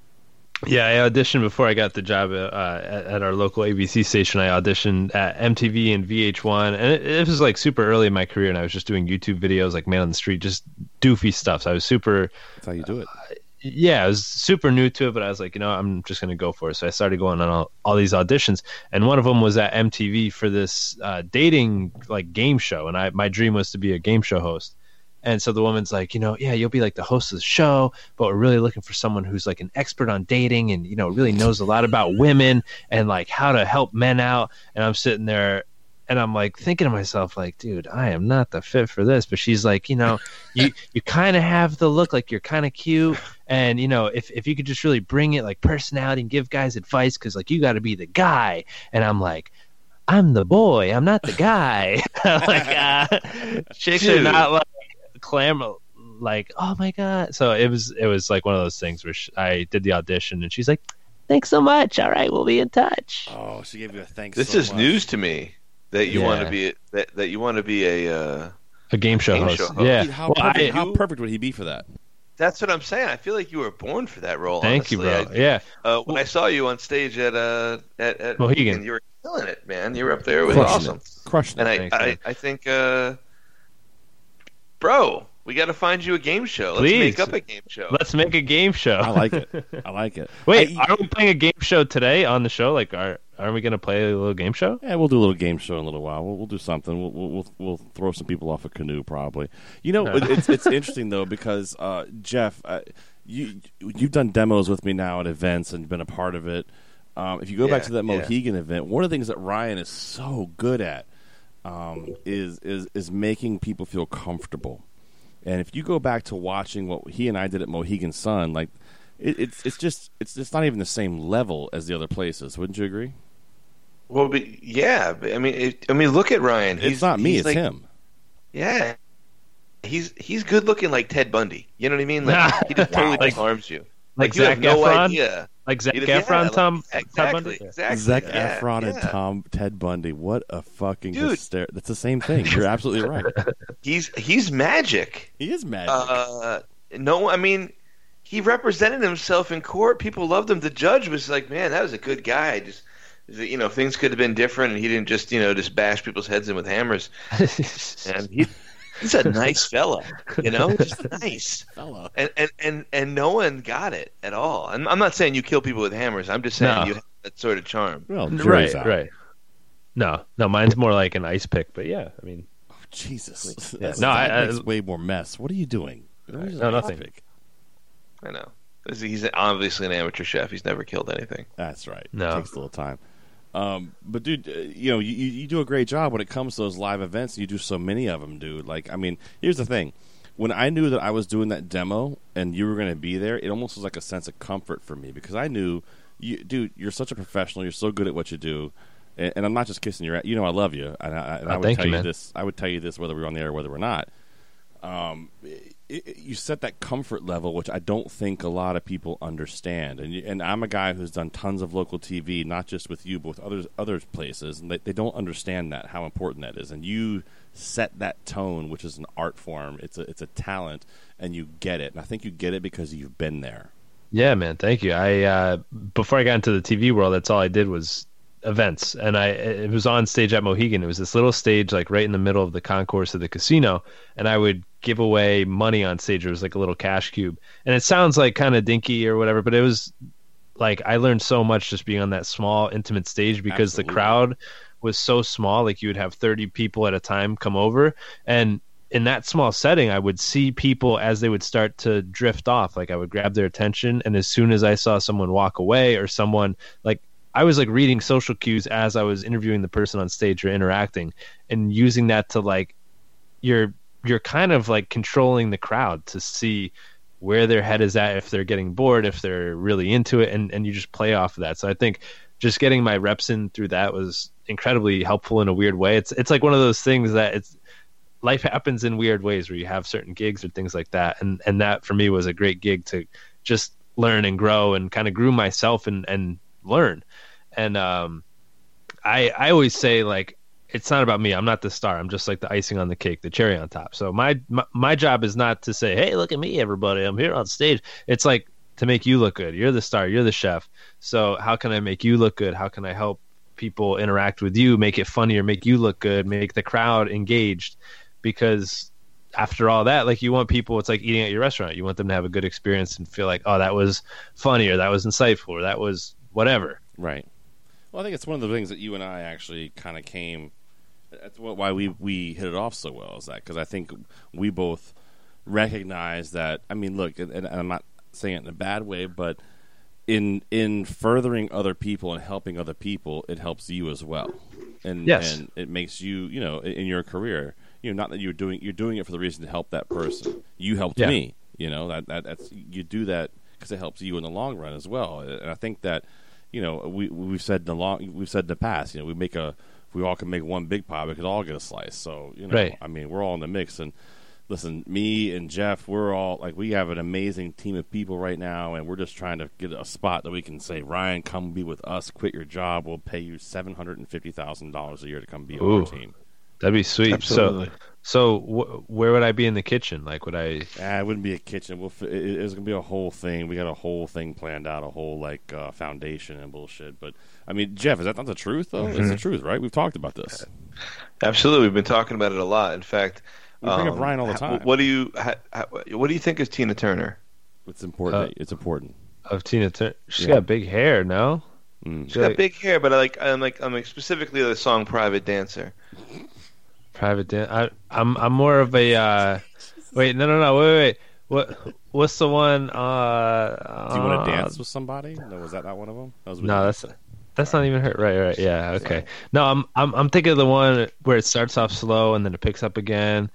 Yeah, I auditioned before I got the job uh, at, at our local A B C station. I auditioned at M T V and V H one, and it, it was like super early in my career, and I was just doing YouTube videos, like Man on the Street, just doofy stuff. So I was super, That's how you do it. yeah, I was super new to it, but I was like, you know, I'm just gonna go for it. So I started going on all, all these auditions, and one of them was at M T V for this uh, dating like game show, and I my dream was to be a game show host. And so the woman's like, you know, yeah, you'll be like the host of the show, but we're really looking for someone who's like an expert on dating and, you know, really knows a lot about women and like how to help men out. And I'm sitting there and I'm like thinking to myself, like, dude, I am not the fit for this. But she's like, you know, you, you kind of have the look, like you're kind of cute. And, you know, if, if you could just really bring it like personality and give guys advice, because like you got to be the guy. And I'm like, I'm the boy. I'm not the guy. like, uh, chicks Dude. are not like, clamor like, oh my god. So it was it was like one of those things where she, I did the audition and she's like, thanks so much, all right, we'll be in touch. Oh, she gave you a thanks. This so is much. news to me that you Yeah. want to be that, that you want to be a. Uh, A game show Game host. show host. Yeah. Dude, how, Well, perfect, I- how perfect would he be for that? that's what I'm saying. I feel like you were born for that role. thank you, honestly. bro. I- Yeah. Uh, when I saw you on stage at uh at, at Mohegan. you were killing it, man. You were up there. It was Crushing awesome. it. Crushing And it. I, Thanks, I, man. I think, uh, bro, we got to find you a game show. Let's Please. make up a game show. Let's make a game show. I like it. I like it. Wait, I- are we playing a game show today on the show? Like, are are we going to play a little game show? Yeah, we'll do a little game show in a little while. We'll, we'll do something. We'll, we'll we'll we'll throw some people off a canoe probably. You know, it, it's it's interesting though because uh, Jeff, uh, you you've done demos with me now at events and been a part of it. Um, if you go back Yeah, to that yeah. Mohegan event, one of the things that Ryan is so good at um, is is is making people feel comfortable. And if you go back to watching what he and I did at Mohegan Sun, like it, it's it's just it's it's not even the same level as the other places. Wouldn't you agree? Well, but, yeah. But, I mean, it, I mean, look at Ryan. He's, It's not me; he's it's like, him. Yeah, he's he's good looking like Ted Bundy. You know what I mean? Like he just totally Like- disarms you. Like you have Zac no Efron? idea. Like Zac Yeah, Efron, like- Tom, Ted exactly, Bundy? exactly. Zac yeah, Efron and yeah. Tom Ted Bundy. What a fucking Dude. hyster- That's the same thing. You're absolutely right. He's he's magic. He is magic. Uh, no, I mean, he represented himself in court. People loved him. The judge was like, "Man, that was a good guy." Just, you know, things could have been different, and he didn't just, you know, just bash people's heads in with hammers. And he, he's a nice fella, you know, just nice fella. And, and and and no one got it at all. I'm, I'm not saying you kill people with hammers. I'm just saying No. you have that sort of charm. Well, Right, jury's out. right. No, no, mine's more like an ice pick, but yeah, I mean, Oh, Jesus. Yeah. That's- No, that I- I- makes way more mess. What are you doing? What is No, a nothing. topic? I know. He's obviously an amateur chef. He's never killed anything. That's right. No. It takes a little time. Um, but dude, uh, you know, you, you you do a great job when it comes to those live events. You do so many of them, dude. Like, I mean, here's the thing: when I knew that I was doing that demo and you were going to be there, it almost was like a sense of comfort for me because I knew, you, dude, you're such a professional. You're so good at what you do, and, and I'm not just kissing your ass. You know, I love you, and I, and Oh, I would thank tell you, you, man. this. I would tell you this whether we're on the air or whether we're not. Um, it, it, you set that comfort level, which I don't think a lot of people understand. And you, and I'm a guy who's done tons of local T V, not just with you, but with others other places, and they, they don't understand that how important that is. And you set that tone, which is an art form. It's a it's a talent, and you get it. And I think you get it because you've been there. yeah, man, thank you. I uh, before I got into the T V world, that's all I did was events, and I it was on stage at Mohegan. It was this little stage, like right in the middle of the concourse of the casino, and I would give away money on stage. It was like a little cash cube, and it sounds like kind of dinky or whatever, but it was like I learned so much just being on that small, intimate stage because Absolutely. the crowd was so small. Like you would have thirty people at a time come over, and in that small setting, I would see people as they would start to drift off. Like I would grab their attention, and as soon as I saw someone walk away or someone like I was like reading social cues as I was interviewing the person on stage or interacting, and using that to like you're you're kind of like controlling the crowd to see where their head is at, if they're getting bored, if they're really into it, and, and you just play off of that. So I think just getting my reps in through that was incredibly helpful in a weird way. It's it's like one of those things that it's life happens in weird ways where you have certain gigs or things like that. And and that for me was a great gig to just learn and grow and kind of groom myself and, and learn. And um I I always say like it's not about me. I'm not the star. I'm just like the icing on the cake, the cherry on top. So my, my my job is not to say, "Hey, look at me, everybody. I'm here on stage." It's like to make you look good. You're the star. You're the chef. So how can I make you look good? How can I help people interact with you, make it funnier, make you look good, make the crowd engaged? Because after all that, like you want people, it's like eating at your restaurant. You want them to have a good experience and feel like, oh, that was funny or that was insightful or that was whatever. Right. Well, I think it's one of the things that you and I actually kind of came. That's what, why we, we hit it off so well, is that because I think we both recognize that. I mean, look, and, and I'm not saying it in a bad way, but in in furthering other people and helping other people, it helps you as well, and Yes. and it makes you, you know, in, in your career, you know, not that you're doing you're doing it for the reason to help that person. You helped Yeah. me, you know, that, that that's you do that because it helps you in the long run as well, and I think that. You know, we we've said in the long we've said in the past. You know, we make a if we all can make one big pie, we could all get a slice. So you know, Right. I mean, we're all in the mix. And listen, me and Jeff, we're all like we have an amazing team of people right now, and we're just trying to get a spot that we can say, Ryan, come be with us. Quit your job. We'll pay you seven hundred and fifty thousand dollars a year to come be on Ooh. our team. That'd be sweet. Absolutely. So, so wh- where would I be in the kitchen? Like, would I? Ah, it wouldn't be a kitchen. We'll f- it, it's gonna be a whole thing. We got a whole thing planned out, a whole like uh, foundation and bullshit. But I mean, Jeff, is that not the truth though? Mm-hmm. It's the truth, right? We've talked about this. Absolutely, we've been talking about it a lot. In fact, We bring up um, Ryan all the ha- time. What do you ha, ha, What do you think is Tina Turner? It's important. Uh, it's important. Of Tina Turner? She's Yeah. got big hair, no? Mm. She's got big hair, but I like I'm like I'm like specifically the song "Private Dancer." Private Dan. I, I'm I'm more of a. Uh, wait, no, no, no. Wait, wait, wait. What? What's the one? Uh, Do you want uh, to dance with somebody? No, was that not one of them? That was with No, you. that's that's not even her. Right, right. Yeah. Okay. No, I'm I'm I'm thinking of the one where it starts off slow and then it picks up again.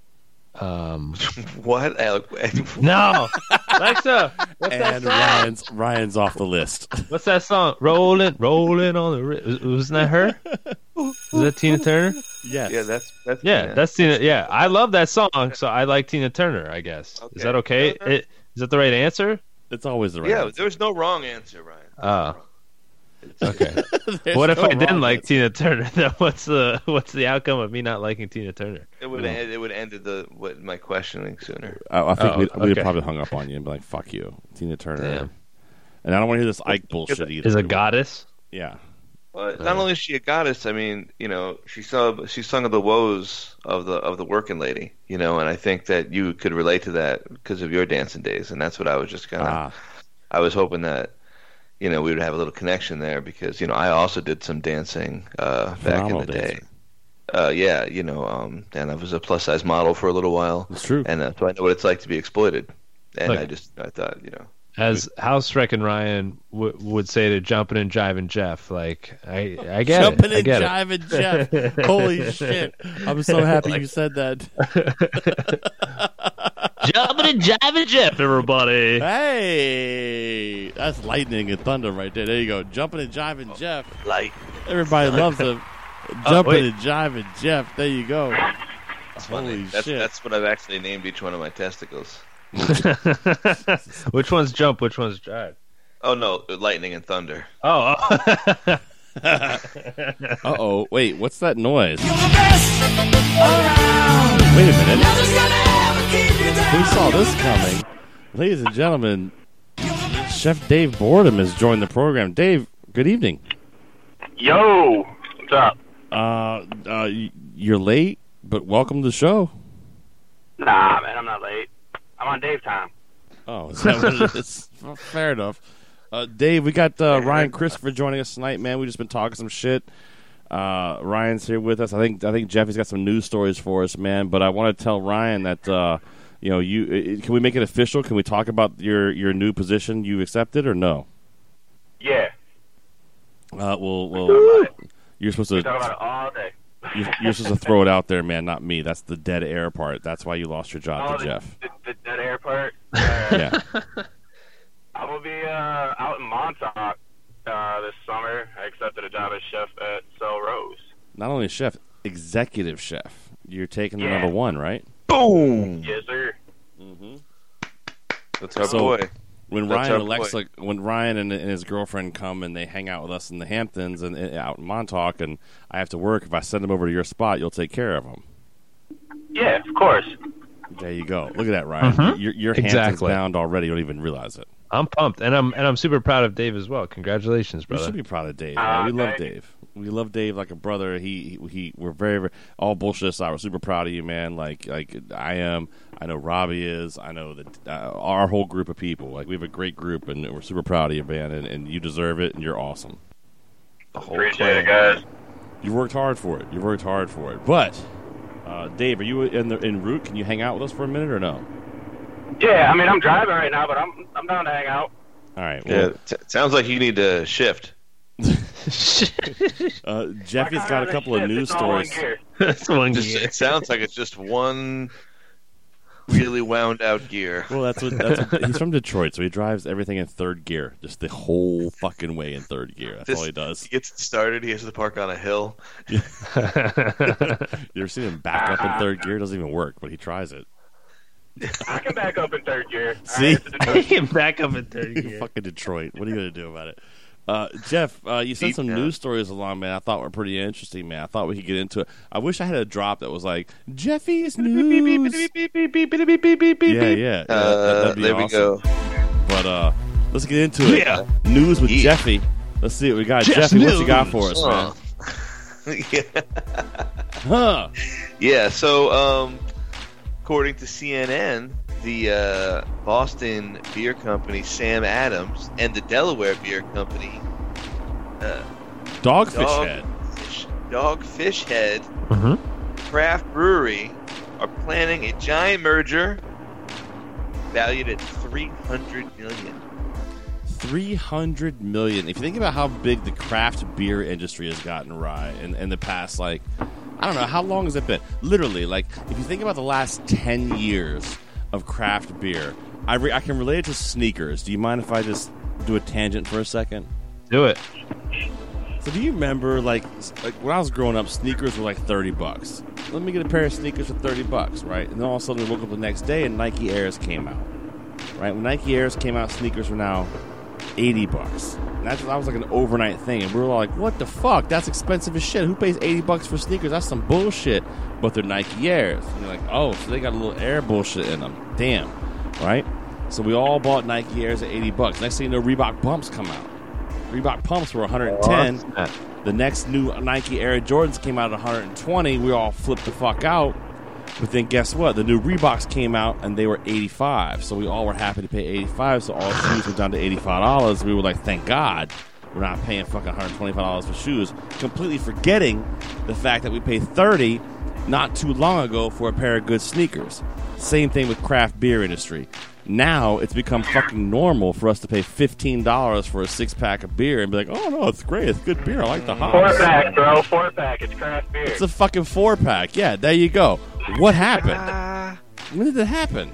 Um. What? Alec- No, Alexa. What's and that song? Ryan's Ryan's off the list. What's that song? Rolling, rolling on the. Ri- Wasn't that her? Was that Tina Turner? Yes. Yeah, that's that's Yeah, Tina. that's Tina. Yeah, I love that song, so I like Tina Turner. I guess Okay. is that okay? No, no. It, is that the right answer? It's always the right Yeah, answer. there's no wrong answer, Ryan. Oh. Okay. What if no I didn't wrong like answer. Tina Turner? Then what's the what's the outcome of me not liking Tina Turner? It would end, it would ended the what my questioning sooner. I, I think Oh, we'd, we'd okay. probably hung up on you and be like, "Fuck you, Tina Turner." Damn. And I don't want to hear this Ike bullshit either. Is a goddess? Yeah. But not only is she a goddess, I mean, you know, she sung she sung of the woes of the of the working lady, you know, and I think that you could relate to that because of your dancing days, and that's what I was just kind of. Ah. I was hoping that, you know, we would have a little connection there because you know I also did some dancing uh, back Phenomenal in the day. dancer. Uh, yeah, you know, um, and I was a plus size model for a little while. It's true. And uh, so I know what it's like to be exploited. And Look. I just I thought, you know. As House Wrecking Ryan w- would say to Jumpin' and Jivin' Jeff, like, I, I get Jumping it. I and get jiving, Jeff. Holy shit! I'm so happy you said that. it. Jumpin' and Jivin' Jeff, everybody. Hey, that's lightning and thunder right there. There you go. Jumping and jiving, Jeff. Like Everybody loves him. Jumping wait. and jiving, Jeff. There you go. That's funny. Holy That's shit! that's what I've actually named each one of my testicles. Which one's jump? Which one's jive? Oh no, lightning and thunder. Oh, oh. Uh oh. Wait, what's that noise? Wait a minute. Who saw this coming? Ladies and gentlemen, Chef Dave Boredom has joined the program. Dave, good evening. Yo, what's up? Uh, uh, y- you're late, but welcome to the show. Nah, man, I'm not late. I'm on Dave time. Oh, is that what it is? Fair enough. Uh, Dave, we got uh, Ryan Christopher joining us tonight, man. We've just been talking some shit. Uh, Ryan's here with us. I think I think Jeffy's got some news stories for us, man. But I want to tell Ryan that uh, you know, you it, can we make it official? Can we talk about your, your new position you accepted or no? Yeah, Uh, well, well, talk about it. you're supposed we to talk about it all day. you're, you're supposed to throw it out there, man. Not me. That's the dead air part. That's why you lost your job Oh, to the, Jeff. The, the dead air part. Uh, Yeah. I'm gonna be uh, out in Montauk uh, this summer. I accepted a job as chef at Cell Rose. Not only chef, executive chef. You're taking the Yeah. number one, right? Boom. Yes, sir. Mm-hmm. That's our So- boy. When That's Ryan our and Alexa, boy. when Ryan and, and his girlfriend come and they hang out with us in the Hamptons and, and out in Montauk, and I have to work, if I send them over to your spot, you'll take care of them. Yeah, of course. There you go. Look at that, Ryan. Mhm. You're, you're Hamptons Exactly. bound already. You don't even realize it. I'm pumped, and I'm and I'm super proud of Dave as well. Congratulations, You brother. should be proud of Dave. Uh, man. We love thank you. Dave. We love Dave like a brother. He, he, he we're very, very all bullshit aside. We're super proud of you, man. Like, like I am. I know Robbie is. I know that uh, our whole group of people. Like, we have a great group, and we're super proud of you, man. And, and you deserve it, and you're awesome. The whole Appreciate it, clan. guys. You worked hard for it. You worked hard for it. But, uh, Dave, are you in the en route? Can you hang out with us for a minute or no? Yeah, I mean I'm driving right now, but I'm I'm down to hang out. All right. Yeah, Well, t- sounds like you need to shift. uh, Jeffy's got a couple of news stories. That's one Just, gear. it sounds like it's just one really wound out gear. Well, that's what, that's what he's from Detroit, so he drives everything in third gear, just the whole fucking way in third gear. That's This- all he does. He gets it started. He has to park on a hill. You ever seen him back up in third gear? It doesn't even work, but he tries it. I can back up in third gear. See? All right, it's a Detroit. Back up in third gear. Fucking Detroit. What are you gonna do about it? Uh, Jeff, uh, you sent Deep some down. news stories along, man. I thought were pretty interesting, man. I thought we could get into it. I wish I had a drop that was like Jeffy's news. Yeah, yeah. Uh, that, that'd be there we awesome. go. But uh, let's get into it. Yeah. News with Yeah. Jeffy. Let's see what we got. Jeff's Jeffy, what you got news. for us, man? Oh. yeah. Huh? Yeah, so um, according to C N N, the uh, Boston beer company Sam Adams and the Delaware beer company uh, Dogfish Dog- Head. Fish- Dogfish Head Mhm. Craft Brewery are planning a giant merger valued at three hundred million. Three hundred million. If you think about how big the craft beer industry has gotten right in, in the past, like I don't know, how long has it been? Literally, like if you think about the last ten years of craft beer, I re- I can relate it to sneakers. Do you mind if I just do a tangent for a second? Do it. So do you remember, like, s- like when I was growing up, sneakers were like thirty bucks. Let me get a pair of sneakers for thirty bucks, right? And then all of a sudden we woke up the next day and Nike Airs came out. right? When Nike Airs came out, sneakers were now eighty bucks. And that's, that was like an overnight thing. And we were all like, what the fuck? That's expensive as shit. Who pays eighty bucks for sneakers? That's some bullshit. But they're Nike Airs. And you're like, oh, so they got a little air bullshit in them. Damn. Right? So we all bought Nike Airs at eighty bucks. Next thing you know, Reebok Pumps come out. Reebok Pumps were one hundred ten. Oh, the next new Nike Air Jordans came out at one hundred twenty. We all flipped the fuck out. But then guess what? The new Reeboks came out and they were eighty-five. So we all were happy to pay eighty-five. So all shoes went down to eighty-five dollars. We were like, thank God we're not paying fucking one hundred twenty-five dollars for shoes. Completely forgetting the fact that we paid thirty dollars not too long ago for a pair of good sneakers. Same thing with craft beer industry. Now it's become fucking normal for us to pay fifteen dollars for a six-pack of beer and be like, oh, no, it's great. It's good beer. I like the hops. Four-pack, bro. Four-pack. It's craft beer. It's a fucking four-pack. Yeah, there you go. What happened? When did that happen?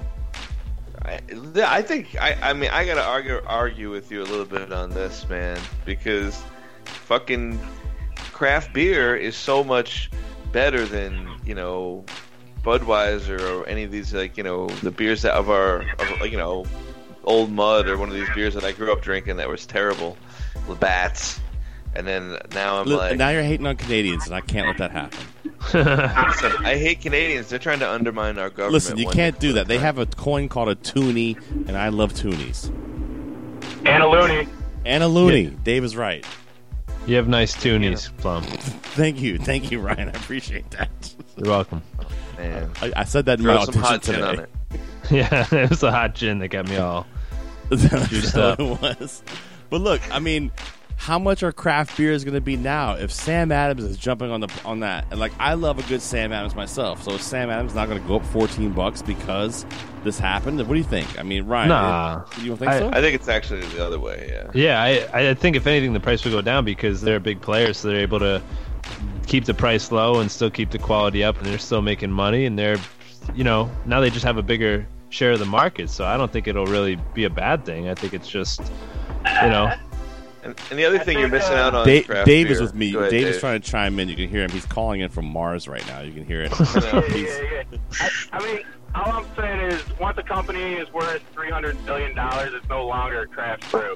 I, I think, I, I mean, I got to argue, argue with you a little bit on this, man, because fucking craft beer is so much better than, you know, Budweiser or any of these, like, you know, the beers that of our, of, like, you know, Old Mud or one of these beers that I grew up drinking that was terrible, Labatt's, and then now I'm Look, like, now you're hating on Canadians, and I can't let that happen. Listen, I hate Canadians. They're trying to undermine our government. Listen, you can't do that. They have a coin called a toonie, and I love toonies. And a loony. And a loony. Yeah. Dave is right. You have nice toonies, Plum. Thank you. Thank you, Ryan. I appreciate that. You're welcome. Man. I, I said that in Throw my some audition hot gin today. on it. Yeah, it was the hot gin that got me all That's juiced what up. it was. But look, I mean, how much are craft beers going to be now if Sam Adams is jumping on the on that? And like, I love a good Sam Adams myself. So is Sam Adams not going to go up fourteen bucks because this happened? What do you think? I mean, Ryan, Nah. you don't think I- so? I think it's actually the other way, yeah. Yeah, I, I think if anything, the price would go down because they're a big player, so they're able to keep the price low and still keep the quality up, and they're still making money, and they're, you know, now they just have a bigger share of the market, so I don't think it'll really be a bad thing. I think it's just, you know. And, and the other thing you're missing out on Dave, is craft Dave beer. is with me. Go ahead, Dave is Dave. trying to chime in. You can hear him. He's calling in from Mars right now. You can hear it. Yeah, He's- yeah, yeah. I, I mean, all I'm saying is, once a company is worth three hundred billion dollars, it's no longer a craft brew.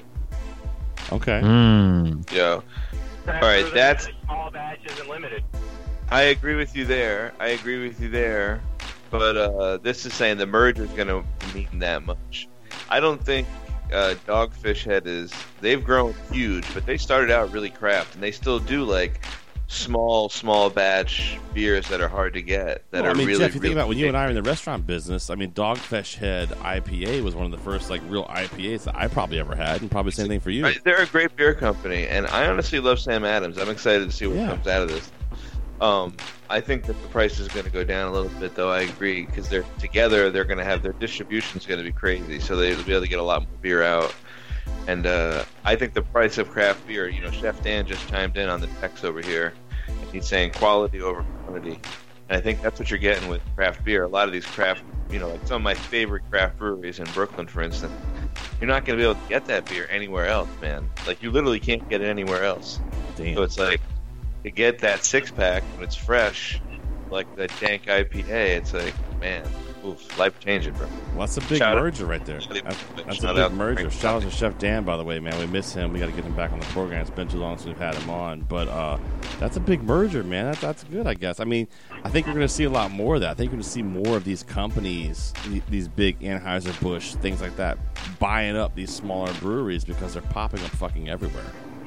Okay. Mm. Yo. Craft All right, brews are that's- small batches and limited. I agree with you there. I agree with you there. But uh, this is saying the merger is going to mean that much. I don't think uh, Dogfish Head is. They've grown huge, but they started out really craft, and they still do like small, small batch beers that are hard to get. That Well, are I mean, really. Jeff, you really think about when you big. and I are in the restaurant business. I mean, Dogfish Head I P A was one of the first like real I P As that I probably ever had, and probably the same thing for you. Right, they're a great beer company, and I honestly love Sam Adams. I'm excited to see what Yeah. comes out of this. Um, I think that the price is going to go down a little bit, though. I agree, because they're together. They're going to have their distribution is going to be crazy, so they'll be able to get a lot more beer out. And uh, I think the price of craft beer. You know, Chef Dan just chimed in on the text over here, and he's saying quality over quantity. And I think that's what you're getting with craft beer. A lot of these craft, you know, like some of my favorite craft breweries in Brooklyn, for instance, you're not going to be able to get that beer anywhere else, man. Like, you literally can't get it anywhere else. Damn. So it's like, to get that six pack when it's fresh, like the dank I P A, it's like, man, oof, life changing, bro. Well, that's a big Shout out- merger right there. That's, that's a Shout big out- merger. Shout out to Chef Dan, by the way, man. We miss him. We got to get him back on the program. It's been too long since we've had him on. But uh, that's a big merger, man. That, that's good, I guess. I mean, I think we're going to see a lot more of that. I think we're going to see more of these companies, th- these big Anheuser-Busch, things like that, buying up these smaller breweries because they're popping up fucking everywhere.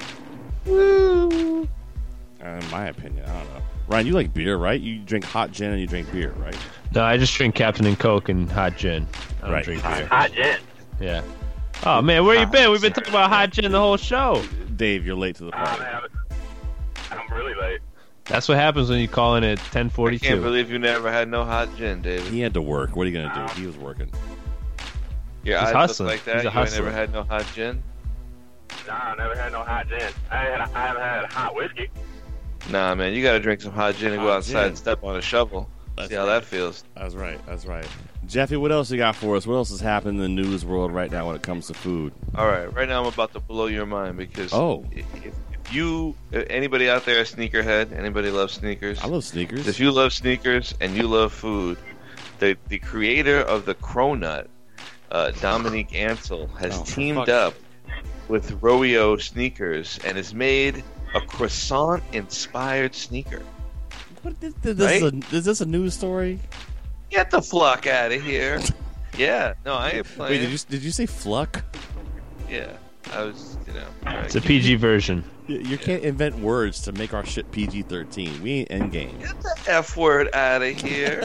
Woo! In my opinion, I don't know. Ryan, you like beer, right? You drink hot gin and you drink beer, right? No, I just drink Captain and Coke and hot gin. I don't Right. drink beer. Hot gin. Yeah. Oh man, where you been? We've been talking about hot gin the whole show. Dave, you're late to the Ah, party. man, I'm really late. That's what happens when you call in at ten I can't forty-two. believe you never had no hot gin, David. He had to work. What are you going to do? He was working. Your He's eyes hustling. look like that. He's a You ain't hustler. never had no hot gin? Nah, I never had no hot gin. I, had, I haven't had hot whiskey. Nah, man, you got to drink some hot gin and go Hot outside gin. and step on a shovel. That's See how right. that feels. That's right. That's right. Jeffy, what else you got for us? What else is happening in the news world right now when it comes to food? All right, right now I'm about to blow your mind because Oh. if, if you, anybody out there a sneakerhead, anybody loves sneakers? I love sneakers. If you love sneakers and you love food, the the creator of the Cronut uh, Dominique Ansel, has Oh, for teamed fuck's up with Roeo Sneakers and has made a croissant-inspired sneaker. What, this, this, is a, is this a news story? Get the fluck out of here. Yeah, no, I ain't playing. Wait, did you did you say fluck? Yeah, I was, you know. It's a P G version. You, you can't invent words to make our shit P G thirteen. We ain't Endgame. Get the F word out of here.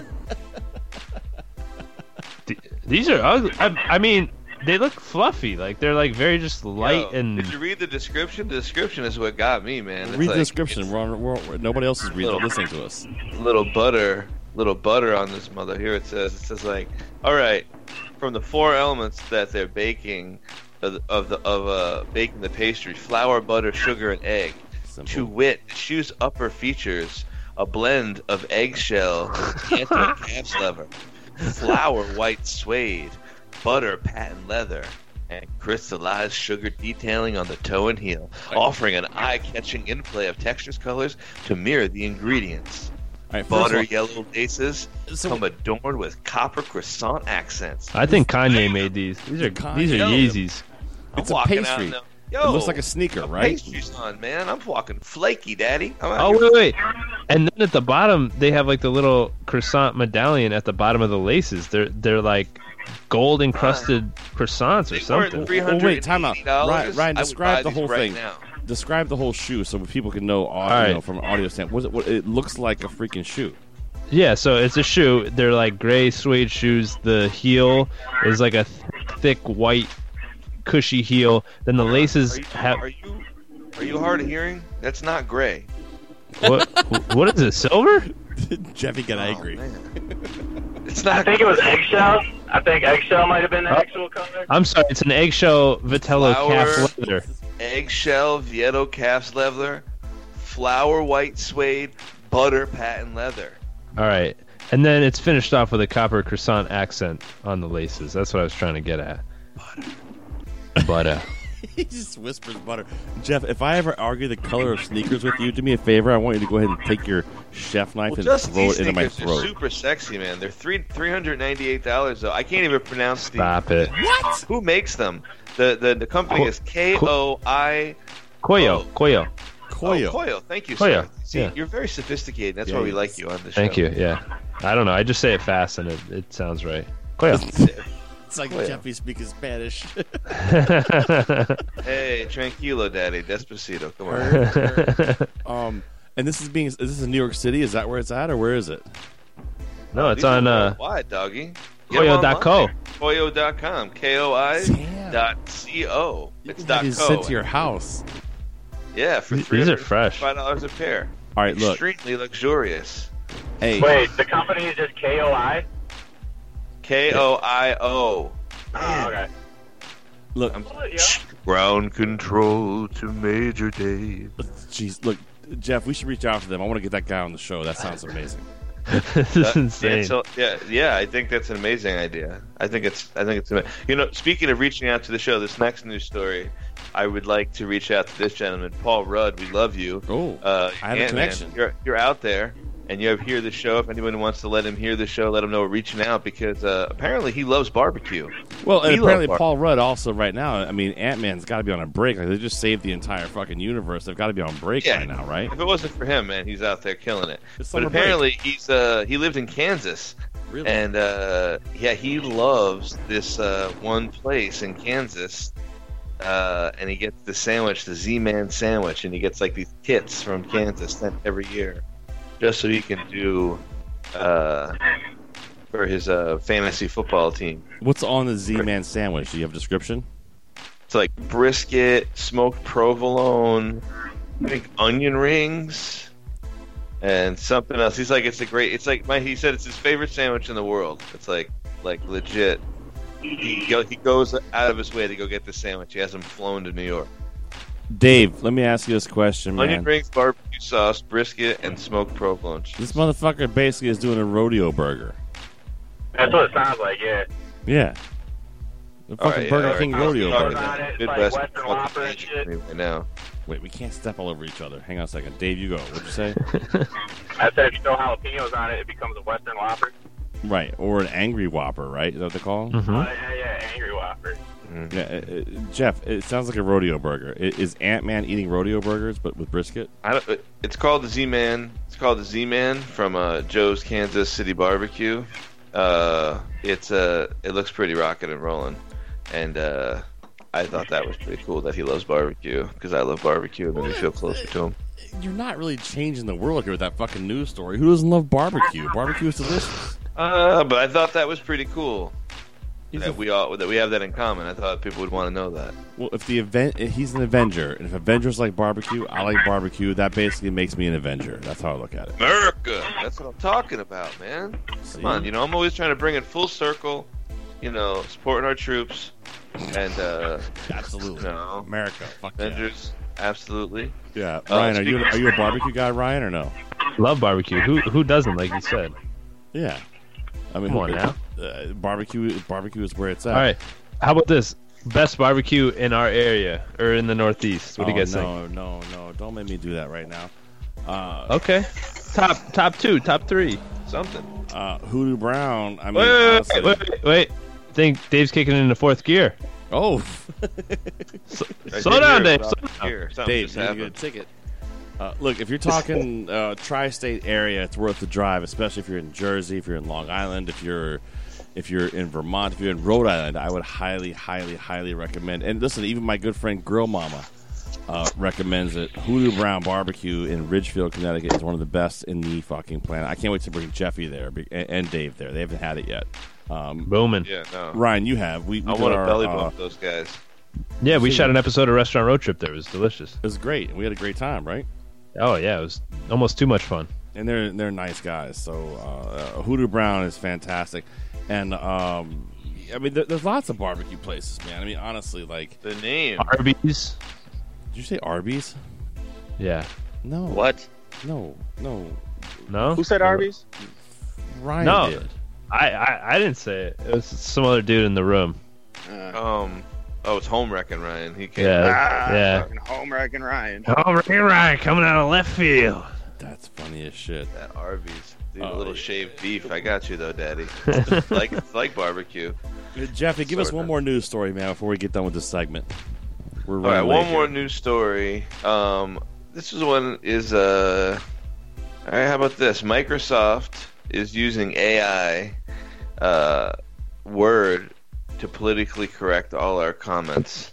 These are ugly. I, I mean, they look fluffy. Like they're like very just light Yo, and. Did you read the description? The description is what got me, man. It's Read like, the description. We're on, we're, we're, nobody else is reading, Little- listening to us. little butter, little butter on this mother. Here it says, it says like, all right, from the four elements that they're baking of the of, the, of uh, baking the pastry: flour, butter, sugar, and egg. Simple. To wit, the shoe's upper features a blend of eggshell, anti-calf leather, flour, white suede, butter, patent leather, and crystallized sugar detailing on the toe and heel, offering an eye-catching interplay of textures, colors to mirror the ingredients. All right, first Butter of all- yellow laces So- come adorned with copper croissant accents. I think Kanye made these. These are Kanye. these are Yeezys. I'm It's a walking pastry. out now. It Yo, looks like a sneaker, a right? pastry's on, man. I'm walking flaky, daddy. I'm out Oh here. wait, wait, and then at the bottom they have like the little croissant medallion at the bottom of the laces. They're they're like gold encrusted croissants or They weren't something. three Oh, hundred wait, time out. dollars. Ryan, Ryan I would describe buy the these whole right thing. now. Describe the whole shoe so people can know, audio, right. you know, from an audio standpoint. What is it, what, it looks like a freaking shoe. Yeah, so it's a shoe. They're like gray suede shoes. The heel is like a th- thick white, cushy heel. Then the laces Are you, have are you are you hard of hearing? That's not gray. what? What is it? Silver? Jeffy got angry. Man. It's I not. think it was eggshell. I think eggshell might have been the actual color. I'm sorry. It's an eggshell Vitello Flower. calf leather. Eggshell Vieto calf's leather, flour white suede, butter patent leather. All right, and then it's finished off with a copper croissant accent on the laces. That's what I was trying to get at. Butter. Butter. He just whispers butter. Jeff, if I ever argue the color of sneakers with you, do me a favor. I want you to go ahead and take your chef knife Well, and just throw these it into my sneakers are throat. super sexy, man. They're three three hundred ninety eight dollars though. I can't even pronounce the. Stop it. What? Who makes them? The the, the company Co- is K O I. Koyo. Koyo. Koyo. Oh, Koyo. Thank you, Koyo, sir. See, yeah. you're very sophisticated. That's Yeah, why we he like is. you on the show. Thank you. Yeah. I don't know. I just say it fast and it, it sounds right. Koyo. It's like Koyo. Jeffy speaking Spanish. Hey, tranquilo, daddy. Despacito. Come on. um, and this is being. Is this in New York City? Is that where it's at, or where is it? no, it's These are on uh, worldwide, doggy. koyo dot co. Koyo dot com. K O I Damn. dot C O. You It's can dot have these co. sent to your house. Yeah, for These three are hundred fresh. five dollars a pair. All right, look. Extremely luxurious. Hey, Wait, the company is just K O I? K O I O. Oh, okay. look. I'm Yeah. ground control to Major Dave. Jeez, look, Jeff. We should reach out to them. I want to get that guy on the show. That sounds amazing. This is insane. Yeah, so, yeah, yeah, I think that's an amazing idea. I think it's, I think it's, ama- you know, speaking of reaching out to the show, this next news story, I would like to reach out to this gentleman, Paul Rudd. We love you. Oh, Uh, I have a Ant-Man, connection. You're, you're out there, and you have hear the show. If anyone wants to let him hear the show, let him know we're reaching out because uh, apparently he loves barbecue. Well, and He apparently loves Paul Rudd also right now. I mean, Ant Man's got to be on a break. Like they just saved the entire fucking universe. They've got to be on break Yeah. right now, right? If it wasn't for him, man, he's out there killing it. It's But summer break. apparently he's uh, he lived in Kansas. Really? And uh, yeah, he loves this uh, one place in Kansas, uh, and he gets the sandwich, the Z-Man sandwich, and he gets like these kits from Kansas sent every year, just so he can do uh, for his uh, fantasy football team. What's on the Z-Man sandwich? Do you have a description? It's like brisket, smoked provolone, I think onion rings, and something else. He's like, it's a great. It's like my. He said it's his favorite sandwich in the world. It's like, like legit. He go, he goes out of his way to go get this sandwich. He has him flown to New York. Dave, let me ask you this question, Onion man. rings, barbecue sauce, brisket, and smoked provolone. This motherfucker basically is doing a rodeo burger. That's what it sounds like, yeah. Yeah. The All fucking right, Burger all right. King I'm rodeo talking burger. about it. It's like Midwest Western fucking Whopper and magic shit. to me right now. Wait, we can't step all over each other. Hang on a second. Dave, you go. What'd you say? I said if you throw jalapenos on it, it becomes a Western Whopper. Right. Or an angry Whopper, right? Is that what they call them? Mhm. Oh, yeah, yeah, angry Mm. Yeah, uh, uh, Jeff, it sounds like a rodeo burger. I- Is Ant-Man eating rodeo burgers but with brisket? I don't, it- it's called the Z-Man. It's called the Z-Man from uh, Joe's Kansas City Barbecue. Uh, it's uh, it looks pretty rocking and rolling, and uh, I thought that was pretty cool that he loves barbecue because I love barbecue and made me feel closer to him. You're not really changing the world here with that fucking news story. Who doesn't love barbecue? Barbecue is delicious. Uh, but I thought that was pretty cool. He's that a- we all that we have that in common. I thought people would want to know that. Well, if the event, if he's an Avenger, and if Avengers like barbecue, I like barbecue. That basically makes me an Avenger. That's how I look at it. America. That's what I'm talking about, man. See? Come on, you know I'm always trying to bring it full circle. You know, supporting our troops and uh, Absolutely, you know, America. Fuck yeah. Avengers. Absolutely. Yeah, Uh, Ryan, are you speaking- are you a barbecue guy, Ryan, or no? Love barbecue. Who who doesn't? Like you said. Yeah, I mean, Come on now. Uh, barbecue, barbecue is where it's at. All right. How about this? Best barbecue in our area or in the Northeast? What do you Oh, guys think? no, no, no! Don't make me do that right now. Uh, Okay. Top top two, top three. Something. uh, Hoodoo Brown. I mean, Wait, wait, honestly- wait, wait, wait. I think Dave's kicking it into fourth gear. Oh, I Slow did down, hear Dave. about Slow down. here. Something Dave, just you need to get a happened. ticket. Uh, look, if you're talking uh, tri-state area, it's worth the drive, especially if you're in Jersey, if you're in Long Island, if you're if you're in Vermont, if you're in Rhode Island. I would highly, highly, highly recommend. And listen, even my good friend Grill Mama uh, recommends it. Hoodoo Brown Barbecue in Ridgefield, Connecticut is one of the best in the fucking planet. I can't wait to bring Jeffy there be- and, and Dave there. They haven't had it yet. Um, Booming. Yeah, no. Ryan, you have. We, we I did want to our, belly uh, bump those guys. Yeah, we shot an episode of Restaurant Road Trip there. It was delicious. It was great. We had a great time, right? Oh, yeah. It was almost too much fun. And they're they're nice guys. So uh, uh, Hoodoo Brown is fantastic, and um, I mean, there, there's lots of barbecue places, man. I mean, honestly, like The name. Arby's. did you say Arby's? Yeah. No. What? No, no. No? Who said Arby's? Ryan No. did. I, I, I didn't say it. It was some other dude in the room. Uh, Um. Oh, it's home wrecking Ryan. He came. Yeah. ah, yeah. fucking home wrecking Ryan. Oh, right, right. Coming out of left field. That's funny as shit. That Arby's. Dude, Oh, a little yeah. shaved beef. I got you though, Daddy. like it's like barbecue. Uh, Jeffy, give us Sorta. one more news story, man, before we get done with this segment. We're All right, running one late more here. news story. Um, this is one is uh. All right, how about this? Microsoft is using A I, uh, Word, to politically correct all our comments.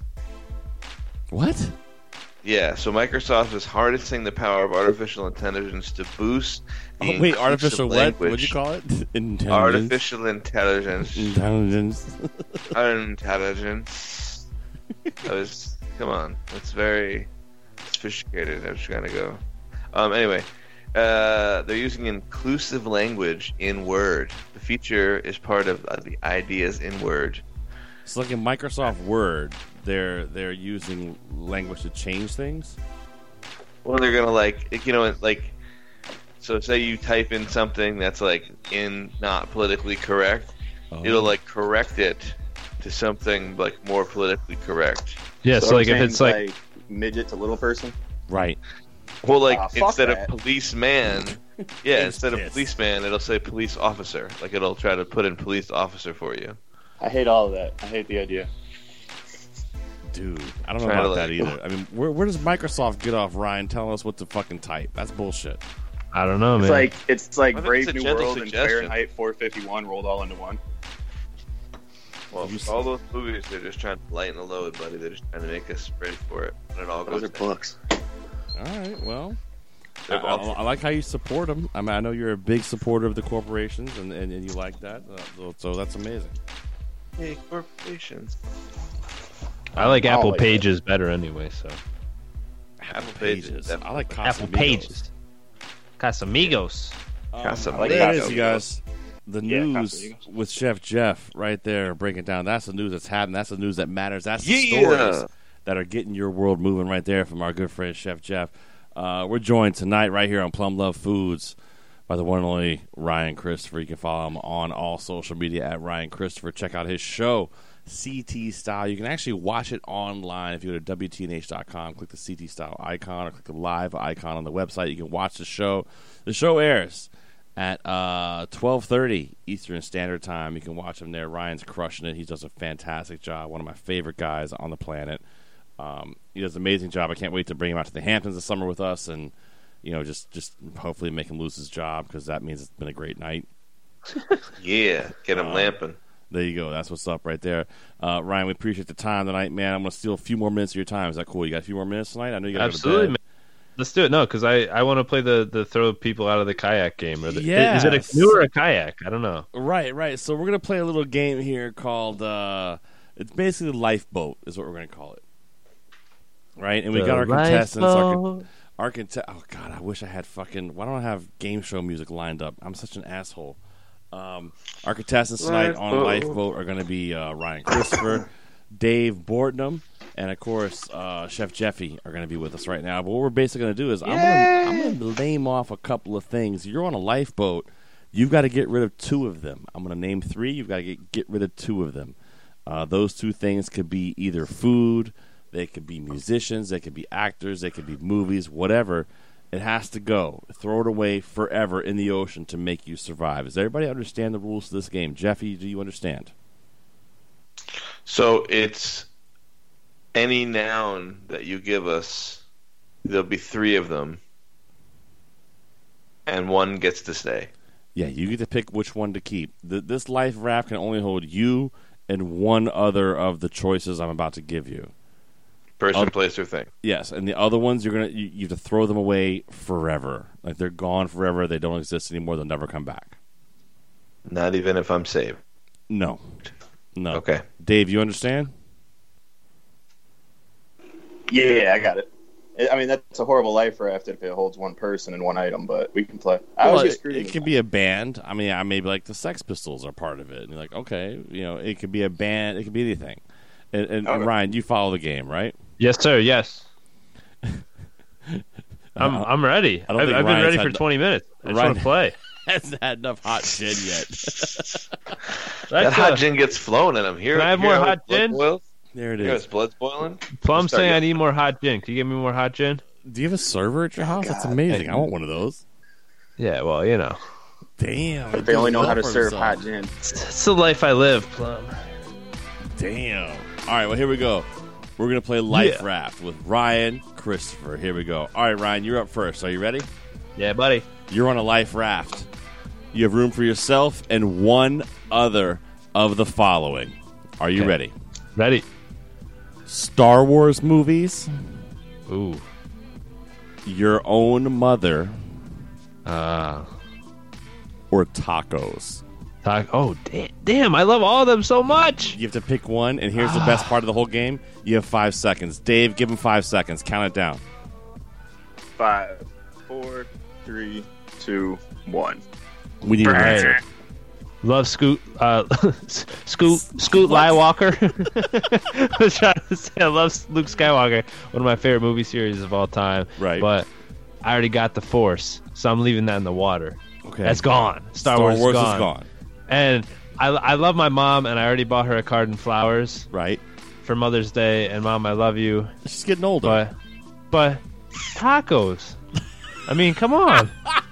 What? Yeah, so Microsoft is harnessing the power of artificial intelligence to boost. The Oh, wait, inclusive artificial what? language. What'd you call it? Intelligence. Artificial intelligence. Intelligence. Intelligence. That was come on. That's very sophisticated. I was trying to go. Um. Anyway, uh, they're using inclusive language in Word. The feature is part of uh, the ideas in Word. So, like in Microsoft Word, they're they're using language to change things. Well, they're gonna like you know like. So say you type in something that's like in not politically correct, Oh. it'll like correct it to something like more politically correct. Yeah, so, I'm like if saying, it's like, midget to little person. Right. Well, like Aw, fuck instead that. of policeman, yeah, It's instead of pissed. policeman, it'll say police officer. Like it'll try to put in police officer for you. I hate all of that. I hate the idea. Dude, I don't know Trying to, about that like- either. I mean, where, where does Microsoft get off, Ryan, telling us what to fucking type? That's bullshit. I don't know, It's man. like it's like I think Brave it's a New gentle World and suggestion. Fahrenheit four fifty-one rolled all into one. Well, You all those movies, they're just trying to lighten the load, buddy. They're just trying to make us ready for it. And it all Those goes are down. books. All right, well, I, They're I, awful. I like how you support them. I mean, I know you're a big supporter of the corporations, and, and, and you like that, uh, so, so that's amazing. Hey, corporations. I like I Apple like Pages better anyway, so. Apple Pages. I like Apple Casamigos. Pages. Casamigos. Um, Casamigos. there it is, Casamigos. you guys. The Yeah, news Casamigos. with Chef Jeff right there breaking down. That's the news that's happening. That's the news that matters. That's the Yeah. stories that are getting your world moving right there from our good friend Chef Jeff. Uh, we're joined tonight right here on Plum Love Foods by the one and only Ryan Christopher. You can follow him on all social media at Ryan Christopher. Check out his show, C T Style. You can actually watch it online if you go to W T N H dot com. Click the C T Style icon or click the live icon on the website. You can watch the show. The show airs at uh, twelve thirty Eastern Standard Time. You can watch him there. Ryan's crushing it. He does a fantastic job. One of my favorite guys on the planet. Um, he does an amazing job. I can't wait to bring him out to the Hamptons this summer with us, and you know, just just hopefully make him lose his job, because that means it's been a great night. Yeah, get him uh, lamping. There you go. That's what's up right there. Uh, Ryan, we appreciate the time tonight, man. I'm going to steal a few more minutes of your time. Is that cool? You got a few more minutes tonight? I know you got to Absolutely, go to man. Let's do it. No, because I, I want to play the, the throw people out of the kayak game. Or the, Yes. Is it a canoe or a kayak? I don't know. Right, right. So we're going to play a little game here called, uh, it's basically Lifeboat is what we're going to call it. Right? And we The got our contestants. Our, lifeboat. our conte- Oh, God, I wish I had fucking, why don't I have game show music lined up? I'm such an asshole. Um, our contestants tonight on Lifeboat. Lifeboat are going to be uh, Ryan Christopher, Dave Bortnam, and of course uh, Chef Jeffy are going to be with us right now. But what we're basically going to do is I'm going I'm going to name off a couple of things. You're on a lifeboat. You've got to get rid of two of them. I'm going to name three. You've got to get, get rid of two of them. Uh, those two things could be either food, they could be musicians, they could be actors, they could be movies, whatever. It has to go. Throw it away forever in the ocean to make you survive. Does everybody understand the rules of this game? Jeffy, do you understand? So it's any noun that you give us, there'll be three of them, and one gets to stay. Yeah, you get to pick which one to keep. The, this life raft can only hold you and one other of the choices I'm about to give you. Person, Other, place, or thing. Yes, and the other ones you're gonna you, you have to throw them away forever. Like they're gone forever. They don't exist anymore. They'll never come back. Not even if I'm saved. No, no. Okay, Dave, you understand? Yeah, I got it. I mean, that's a horrible life raft if it holds one person and one item, but we can play. I Well, was just it, screwed. it could be a band. I mean, I maybe like the Sex Pistols are part of it. And you're like, okay, you know, it could be a band. It could be anything. And, and, Okay. and Ryan, you follow the game, right? Yes, sir. Yes. I'm I'm ready. I don't I've, think I've been Ryan's ready had for no- twenty minutes. I just Ryan- want to play. Hasn't had enough hot gin yet. that That's hot uh, gin gets flowing in him. Here, Can I have here more how hot his blood gin? boils. There it Here, his is. blood's boiling. Plum's Start saying I getting- need more hot gin. Can you give me more hot gin? Do you have a server at your house? That's amazing. I want one of those. Yeah, well, you know. Damn. But they only know how to for serve himself. hot gin. It's the life I live, Plum. Damn. All right, well, here we go. We're going to play Life Yeah. Raft with Ryan Christopher. Here we go. All right, Ryan, you're up first. Are you ready? Yeah, buddy. You're on a life raft. You have room for yourself and one other of the following. Are you Okay. ready? Ready. Star Wars movies, Ooh. your own mother, Uh, or tacos. talk. Oh, damn, damn. I love all of them so much. You have to pick one, and here's the best part of the whole game. You have five seconds. Dave, give him five seconds. Count it down. Five, four, three, two, one. We need an All right. answer. Love Scoot, uh, Scoot, Scoot Skywalker. I was trying to say I love Luke Skywalker, one of my favorite movie series of all time. Right. But I already got the Force, so I'm leaving that in the water. Okay. That's gone. Star, Star Wars, Wars is gone. is gone. And I, I love my mom, and I already bought her a card in flowers Right. for Mother's Day. And Mom, I love you. She's getting older. But, but tacos. I mean, come on.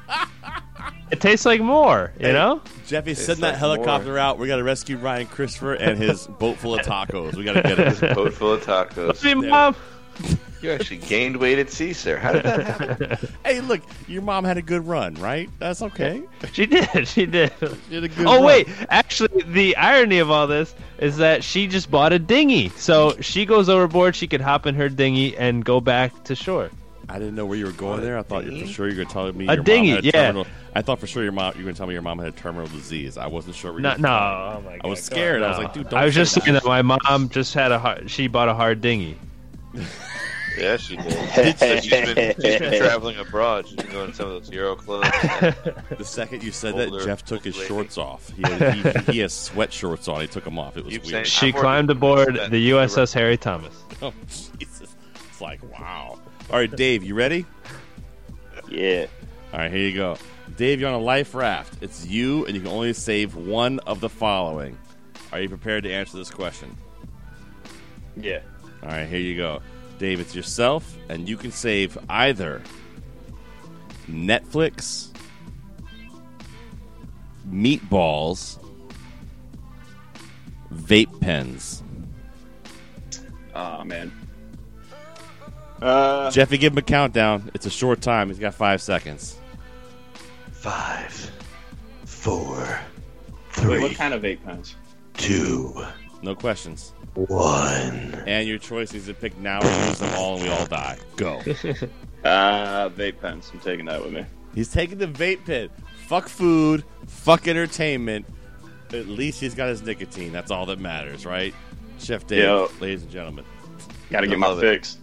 It tastes like more, you Hey, know? Jeffy, Tastes send that like helicopter more. out. We got to rescue Ryan Christopher and his boat full of tacos. We got to get him. Boat full of tacos. Hey, Mom. You actually gained weight at sea, sir. How did that happen? Hey, look, your mom had a good run, right? That's okay. She did. She did. She had a good Oh run. wait, actually, the irony of all this is that she just bought a dinghy, so she goes overboard. She could hop in her dinghy and go back to shore. I didn't know where you were going there. I thought you for sure you were going to tell me A your dinghy, mom had a yeah. terminal. I thought for sure your mom you were going to tell me your mom had a terminal disease. I wasn't sure. Where No, you no. Oh my God, I was come scared. on, I was no. like, dude, don't I was say just that. saying that my mom just had a hard, she bought a hard dinghy. Yeah, she did. So she's been, she's been traveling abroad. She's been going to some of those Euro clubs. The second you said that, Older, Jeff took his lady. shorts off. He, had, he, he has sweat shorts on. He took them off. It was You weird. saying- She I'm more climbed convinced aboard that the U S you're S Harry Thomas. Oh, Jesus. It's like, wow. All right, Dave, you ready? Yeah. All right, here you go. Dave, you're on a life raft. It's you, and you can only save one of the following. Are you prepared to answer this question? Yeah. All right, here you go. Dave, it's yourself, and you can save either Netflix meatballs, vape pens. Oh man. Uh, Jeffy, give him a countdown. It's a short time. He's got five seconds. Five, four, three. Wait, what kind of vape pens? Two. No questions. One. And your choice is to pick now or use them all and we all die. Go. uh, vape pens. I'm taking that with me. He's taking the vape pen. Fuck food. Fuck entertainment. At least he's got his nicotine. That's all that matters, right? Chef Dave, Yo. ladies and gentlemen. Gotta get my fix.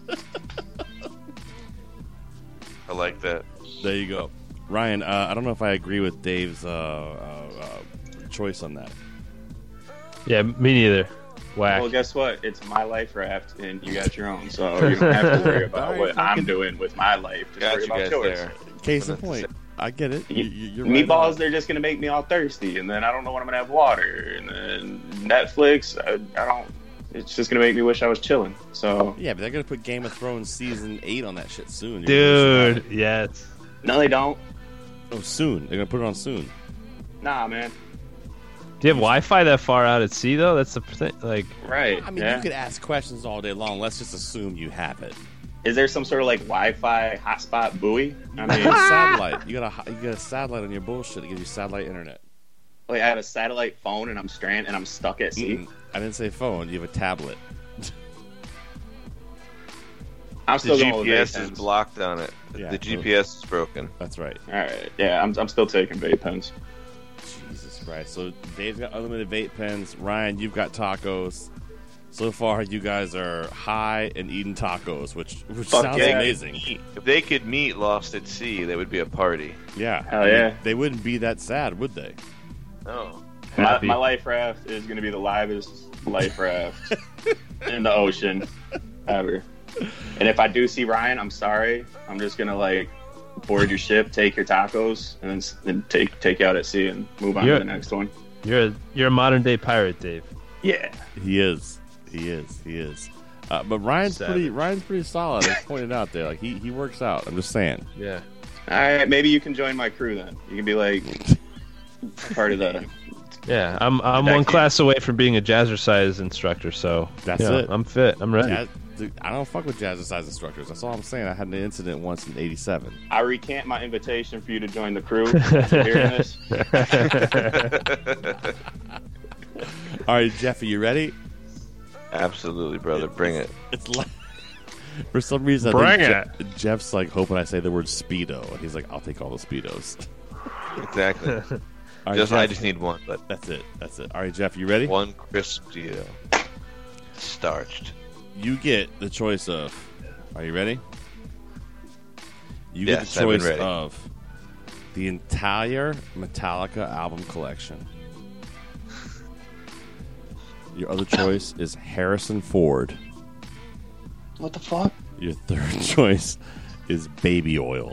I like that. There you go. Ryan, uh, I don't know if I agree with Dave's uh, uh, uh, choice on that. Yeah, me neither. Whack. Well, guess what? It's my life raft, and you got your own, so you don't have to worry about right, what I'm doing with my life. Just got worry you about yours. There. Case in point. I get it. You, you're Meatballs, right they're just going to make me all thirsty, and then I don't know when I'm going to have water. And then Netflix, I, I don't... It's just going to make me wish I was chilling. So yeah, but they're going to put Game of Thrones Season eight on that shit soon. You're Dude, yes. No, they don't. Oh, soon. They're going to put it on soon. Nah, man. Do you have Wi-Fi that far out at sea, though? That's the thing. Like, right. I mean, yeah. you could ask questions all day long. Let's just assume you have it. Is there some sort of like Wi-Fi hotspot buoy? I mean, satellite. You got a you got a satellite on your bullshit. It gives you satellite internet. Like I have a satellite phone and I'm stranded and I'm stuck at sea. Mm-mm. I didn't say phone. You have a tablet. I'm still the going G P S with is blocked on it. Yeah, the G P S is broken. That's right. All right. Yeah, I'm I'm still taking vape pens. Jesus Christ. So Dave's got unlimited vape pens. Ryan, you've got tacos. So far, you guys are high and eating tacos, which which Fuck sounds yeah. amazing. If they could meet Lost at Sea, that would be a party. Yeah. Hell I mean, yeah. they wouldn't be that sad, would they? No. My, my life raft is going to be the livest life raft in the ocean ever. And if I do see Ryan, I'm sorry. I'm just going to like board your ship, take your tacos, and then, then take take you out at sea and move on You're- to the next one. You're a, you're a modern day pirate, Dave. Yeah. He is. He is. He is. Uh, but Ryan's Savage. pretty. Ryan's pretty solid. As pointed out there, like he, he works out. I'm just saying. Yeah. All right, maybe you can join my crew then. You can be like part of the. Yeah, I'm I'm That one kid. class away from being a jazzercise instructor, so That's yeah, it. I'm fit. I'm ready. Jazz, dude, I don't fuck with jazzercise instructors. That's all I'm saying. I had an incident once in eighty-seven. I recant my invitation for you to join the crew. After hearing this. All right, Jeff, are you ready? Absolutely, brother. Bring it. It's like for some reason, I Bring think Je- Jeff's like hoping I say the word speedo, and he's like, "I'll take all the speedos." Exactly. All right, just Jeff, I just need one, but that's it. That's it. All right, Jeff, you ready? one crisp Speedo. Starched. You get the choice of. Are you ready? You Yes, get I've the been choice ready. of the entire Metallica album collection. Your other choice is Harrison Ford. What the fuck? Your third choice is baby oil.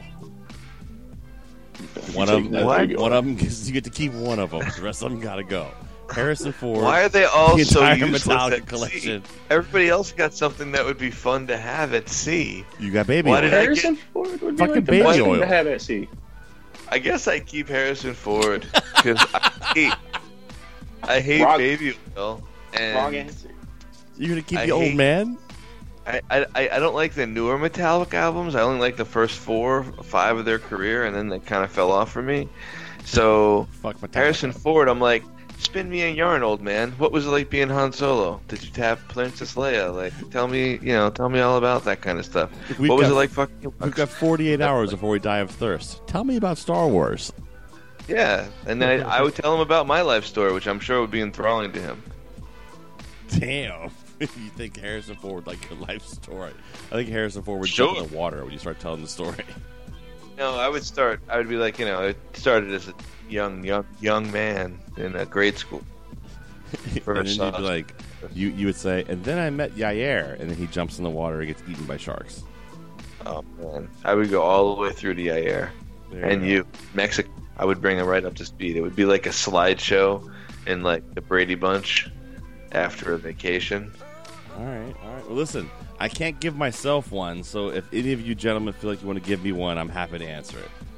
One of them, What? one of them, you get to keep one of them. The rest of them got to go. Harrison Ford. Why are they all the so entire useless Metallica at collection. sea? Everybody else got something that would be fun to have at sea. You got baby Why oil. did I Harrison get- Ford would be Fucking like the baby best oil. thing to have at sea. I guess I keep Harrison Ford because I hate, I hate Wrong- baby oil. And Wrong answer. You're gonna keep I the old hate- man? I, I, I don't like the newer Metallica albums. I only like the first four, five of their career, and then they kind of fell off for me. So Fuck Metallica. Harrison Ford, I'm like, spin me a yarn, old man. What was it like being Han Solo? Did you tap Princess Leia? Like, tell me, you know, tell me all about that kind of stuff. We've what was got- it like fucking? We've got forty-eight hours before we die of thirst. Tell me about Star Wars. Yeah, and then I, I would tell him about my life story, which I'm sure would be enthralling to him. Damn. You think Harrison Ford like your life story? I think Harrison Ford would Sure. jump in the water when you start telling the story. No, I would start. I would be like, you know, it started as a young, young, young man in a grade school. and then First you'd off. be like, you you would say, and then I met Yair, and then he jumps in the water and gets eaten by sharks. Oh man, I would go all the way through to Yair. There And go. you, Mexico, I would bring it right up to speed. It would be like a slideshow in like the Brady Bunch after a vacation. All right, all right. Well, listen, I can't give myself one, so if any of you gentlemen feel like you want to give me one, I'm happy to answer it.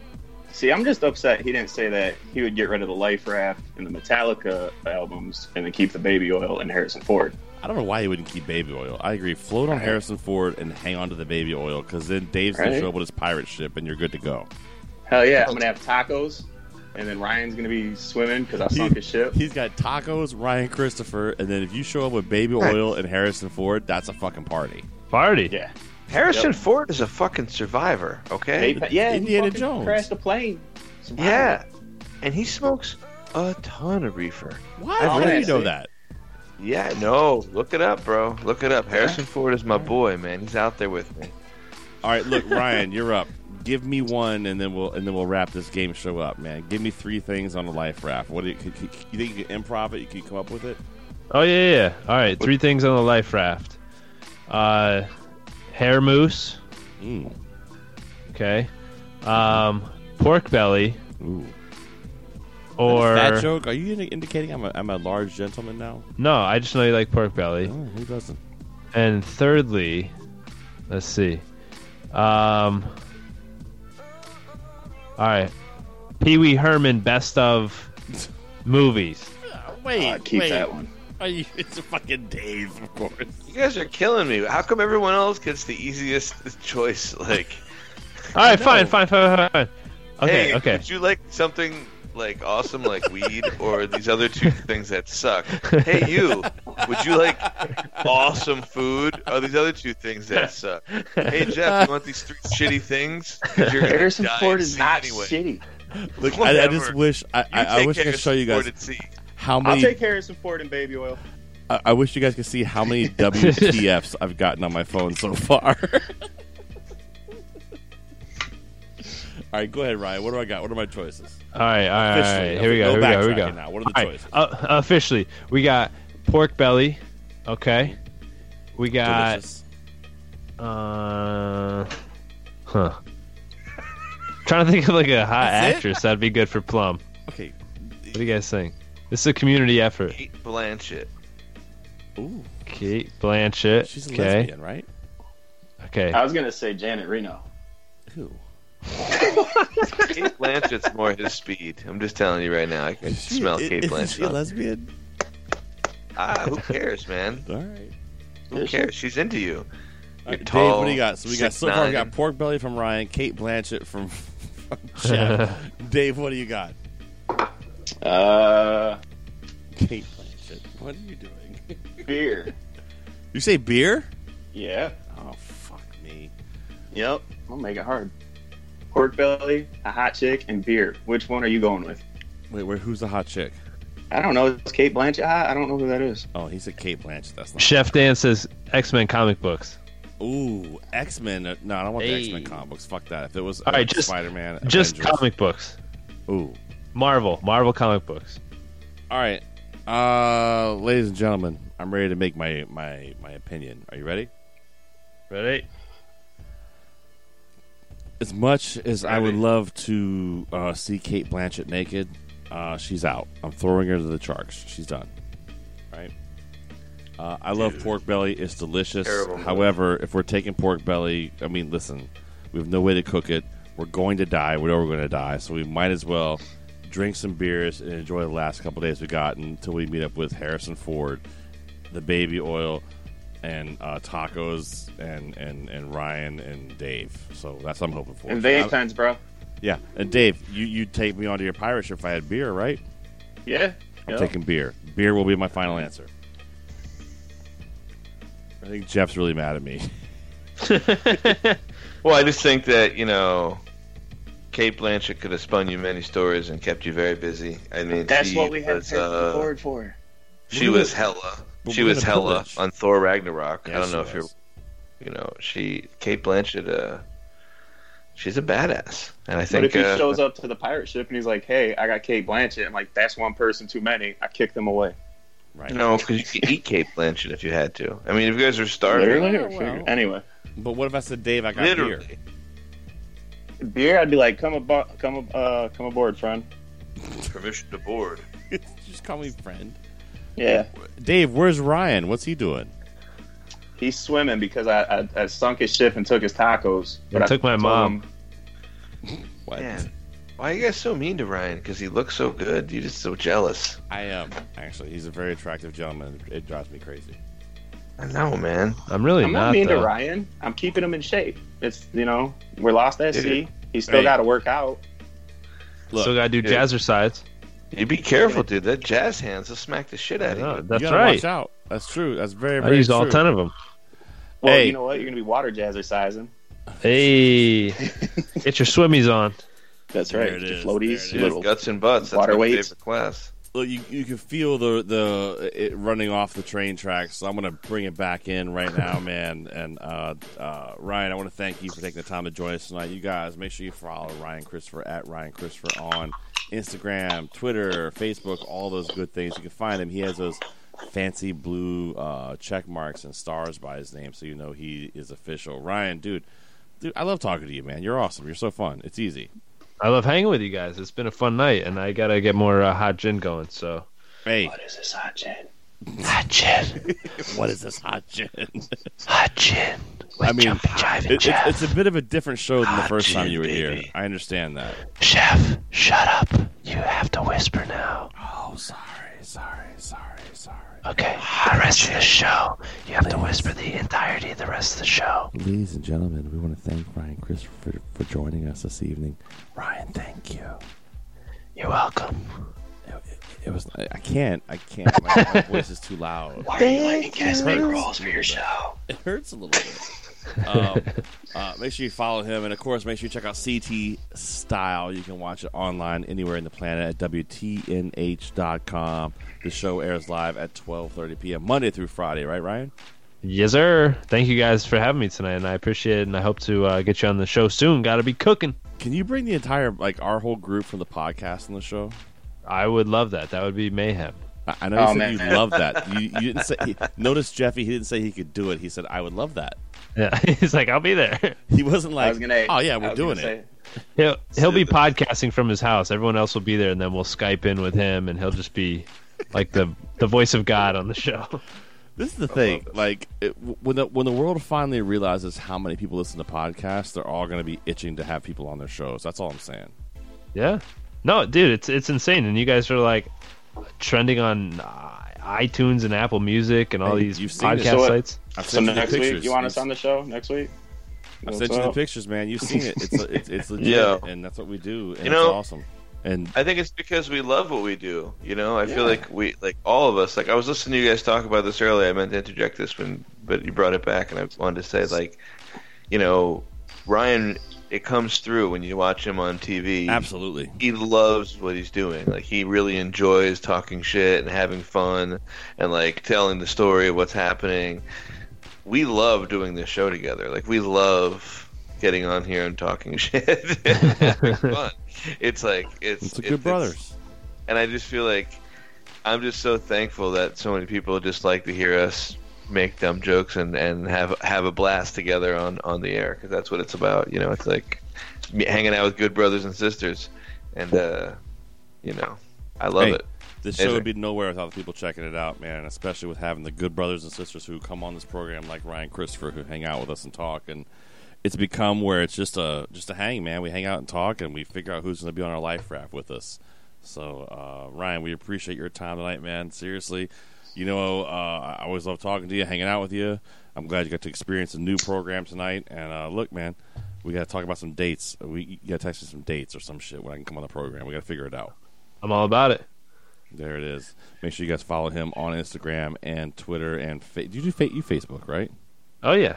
See, I'm just upset he didn't say that he would get rid of the Life Raft and the Metallica albums and then keep the Baby Oil and Harrison Ford. I don't know why he wouldn't keep Baby Oil. I agree. Float on Harrison Ford and hang on to the Baby Oil, because then Dave's going Right. to show up with his pirate ship, and you're good to go. Hell yeah, I'm going to have tacos, and then Ryan's going to be swimming because I sunk his ship. He's got tacos, Ryan Christopher, and then if you show up with Baby Oil and Harrison Ford, that's a fucking party. Party. Yeah. Harrison Yep. Ford is a fucking survivor, okay? They- yeah, he Indiana fucking Jones. crashed a plane. Survivor. Yeah. And he smokes a ton of reefer. Why? Oh, How do you man. know that? Yeah, no. Look it up, bro. Look it up. Harrison Ford is my boy, man. He's out there with me. All right, look, Ryan, you're up. Give me one, and then we'll and then we'll wrap this game show up, man. Give me three things on the Life Raft. What do you, you think you can improv it? You can come up with it? Oh yeah, yeah, yeah. All right, three things on the Life Raft. Uh, hair mousse. Mm. Okay. Um, pork belly. Ooh. Or Fat joke? Are you indi- indicating I'm a, I'm a large gentleman now? no, I just know you like pork belly. Oh, who doesn't? And thirdly, let's see. Um, all right, Pee Wee Herman best of movies. Wait, Uh, keep wait. that one. Are you, it's a fucking Dave, of course. You guys are killing me. How come everyone else gets the easiest choice? Like, All right, No. fine, fine, fine, fine. Okay, hey, okay. would you like something like awesome like weed or these other two things that suck? Hey, you, would you like awesome food or these other two things that suck? Hey, Jeff, you want these three shitty things? 'Cause you're gonna Harrison die Ford at is sea not anyway. shitty. Look, I, I just Whatever. wish I, You I, I take wish I could show Harrison you guys Ford at sea. how I'll many. take Harrison Ford and Baby Oil. I, I wish you guys could see how many W T Fs I've gotten on my phone so far. All right, go ahead, Ryan. What do I got? What are my choices? All right, all right, all Officially. right. Here we go. No Here we go. Here we go. backtracking now. What are the All right, choices? uh, officially, we got pork belly. Okay. We got. Delicious. Uh, huh. Trying to think of like a hot That's it? actress that'd be good for Plum. Okay. What do you guys think? This is a community effort. Kate Blanchett. Ooh, Kate Blanchett. she's a okay. lesbian, right? Okay. I was gonna say Janet Reno. Who? Kate Blanchett's more his speed. I'm just telling you right now. I can She- smell is- Kate is Blanchett. she a lesbian? Ah, who cares, man? All right. Who cares? She's into you. All You're right, Dave, tall. what do you got? So we got so far we got six nine. pork belly from Ryan, Kate Blanchett from, from Jeff. Dave, what do you got? Uh, Kate Blanchett. What are you doing? beer. You say beer? Yeah. Oh fuck me. Yep. I'll make it hard. Pork belly, a hot chick, and beer. Which one are you going with? Wait, where? Who's the hot chick? I don't know. Is Kate Blanchett hot? I don't know who that is. Oh, he said Kate Blanchett. That's not. Chef Dan says X Men comic books. Ooh, X Men. Uh, no, I don't want the Hey. X Men comic books. Fuck that. If it was All right, just Spider Man, just comic books. Ooh. Marvel, Marvel comic books. All right, uh, ladies and gentlemen, I'm ready to make my my my opinion. Are you ready? Ready? As much as I would love to uh, see Kate Blanchett naked, uh, she's out. I'm throwing her to the sharks. She's done. Right? Uh, I love pork belly. It's delicious. Terrible movie. However, if we're taking pork belly, I mean, listen, we have no way to cook it. We're going to die. We know we're going to die. So we might as well drink some beers and enjoy the last couple days we got until we meet up with Harrison Ford, the Baby Oil, and uh, tacos, and, and, and Ryan and Dave. So that's what I'm hoping for. And So I- Valentine's, bro. yeah, and Dave, you you'd take me onto your pirate ship if I had beer, right? Yeah. I'm Yep. taking beer. Beer will be my final answer. I think Jeff's really mad at me. Well, I just think that, you know, Kate Blanchett could have spun you many stories and kept you very busy. I mean, That's she what we had was, Harrison uh, Ford for. She was hella. But She we're was in a hella privilege. on Thor Ragnarok. Yeah, I don't she know if you're, was. you know, she Kate Blanchett. Uh, she's a badass, and I But think if he uh, shows up to the pirate ship and he's like, "Hey, I got Kate Blanchett," I'm like, "That's one person too many." I kick them away. Right. no, because you could eat Kate Blanchett if you had to. I mean, if you guys are starving, Literally, or well. figure- anyway. But what if I said, Dave, I got literally, beer? Beer, I'd be like, "Come abo- come uh, come aboard, friend." permission to board. Just call me friend. Yeah, Dave, where's Ryan? What's he doing? he's swimming because I, I, I sunk his ship and took his tacos. And took my told mom. him- What? Man, Why are you guys so mean to Ryan? Because he looks so good. You're just so jealous. I am actually. He's a very attractive gentleman. It drives me crazy. I know, man. I'm really I'm not, not mean though. to Ryan. I'm keeping him in shape. It's you know we're lost at Dude. sea. He's still Hey. got to work out. Look, Still gotta do dude. jazzercise. You be careful, dude. That jazz hands will smack the shit out Yeah, of you. that's you gotta right. watch out. That's true. That's very, I very used all true. ten of them. Well, Hey. you know what? You're gonna be water jazzercising. Hey, get your swimmies on. That's There right. it Your is. floaties, There it your is. little Guts and butts. That's water my weights. favorite class. Look, you you can feel the the it running off the train tracks. So I'm gonna bring it back in right now, man. And uh, uh, Ryan, I want to thank you for taking the time to join us tonight. You guys, make sure you follow Ryan Christopher at Ryan Christopher on Instagram, Twitter, Facebook, all those good things. You can find him. He has those fancy blue uh, check marks and stars by his name, so you know he is official. Ryan, dude, dude, I love talking to you, man. You're awesome. You're so fun. It's easy. I love hanging with you guys. It's been a fun night, and I gotta get more uh, hot gin going. So, Hey, What is this hot gin? Hot gin. what is this hot gin? Hot gin. With I mean, jumping jiving it, it's, Jeff. it's a bit of a different show than the Hot first time gin, you were here. baby. I understand that. Chef, shut up. You have to whisper now. Oh, sorry, sorry, sorry, sorry. Okay, the rest of the show, you have to whisper the entirety of the rest of the show. Ladies and gentlemen, we want to thank Ryan Christopher for, for joining us this evening. Ryan, thank you. You're welcome. It, it, it was. I, I can't. I can't. My, my voice is too loud. Why are you letting guys make rolls for your show? It hurts a little bit. um, uh, make sure you follow him, and of course, make sure you check out C T Style. You can watch it online anywhere in the planet at W T N H dot com. The show airs live at twelve thirty p.m. Monday through Friday, right, Ryan? yes, sir. Thank you guys for having me tonight, and I appreciate it. And I hope to uh, get you on the show soon. Got to be cooking. Can you bring the entire, like, our whole group from the podcast on the show? I would love that. That would be mayhem. I, I know you Oh, said man. you love that. You, you didn't say. He, notice Jeffy. He didn't say he could do it. He said, "I would love that." Yeah, he's like, I'll be there. He wasn't I like, was gonna. "Oh yeah, I we're was doing gonna it." say, He'll he'll be podcasting from his house. Everyone else will be there, and then we'll Skype in with him, and he'll just be like the the voice of God on the show. This is the thing. Like it, when the when the world finally realizes how many people listen to podcasts, they're all going to be itching to have people on their shows. That's all I'm saying. Yeah. No, dude, it's it's insane, and you guys are like trending on uh, iTunes and Apple Music and all Hey, these you've seen it. podcast So what- sites. I've So sent you the next pictures. week, you want us on the show next week? I What's sent you the up? pictures, man. You've seen it. It's it's, it's legit, Yeah. and that's what we do. And You know- it's awesome. And I think it's because we love what we do. You know, I Yeah. feel like we, like all of us. Like I was listening to you guys talk about this earlier. I meant to interject this when, but you brought it back, and I wanted to say, like, you know, Ryan, it comes through when you watch him on T V. absolutely, He loves what he's doing. Like he really enjoys talking shit and having fun and like telling the story of what's happening. We love doing this show together. Like we love getting on here and talking shit and having fun. It's like it's it's a it- good brothers. and I just feel like I'm just so thankful that so many people just like to hear us make dumb jokes and, and have have a blast together on, on the air, because that's what it's about. You know, it's like me hanging out with good brothers and sisters, and uh, you know, I love Hey, it. This show Amazing. would be nowhere without the people checking it out, man. Especially with having the good brothers and sisters who come on this program, like Ryan Christopher, who hang out with us and talk. And it's become where it's just a just a hang, man. We hang out and talk, and we figure out who's going to be on our life raft with us. So, uh, Ryan, we appreciate your time tonight, man. Seriously, you know, uh, I always love talking to you, hanging out with you. I'm glad you got to experience a new program tonight. And uh, look, man, we got to talk about some dates. We you got to text me some dates or some shit when I can come on the program. We got to figure it out. I'm all about it. There it is. Make sure you guys follow him on Instagram and Twitter and fa- do you do fa- you Facebook, right? Oh yeah.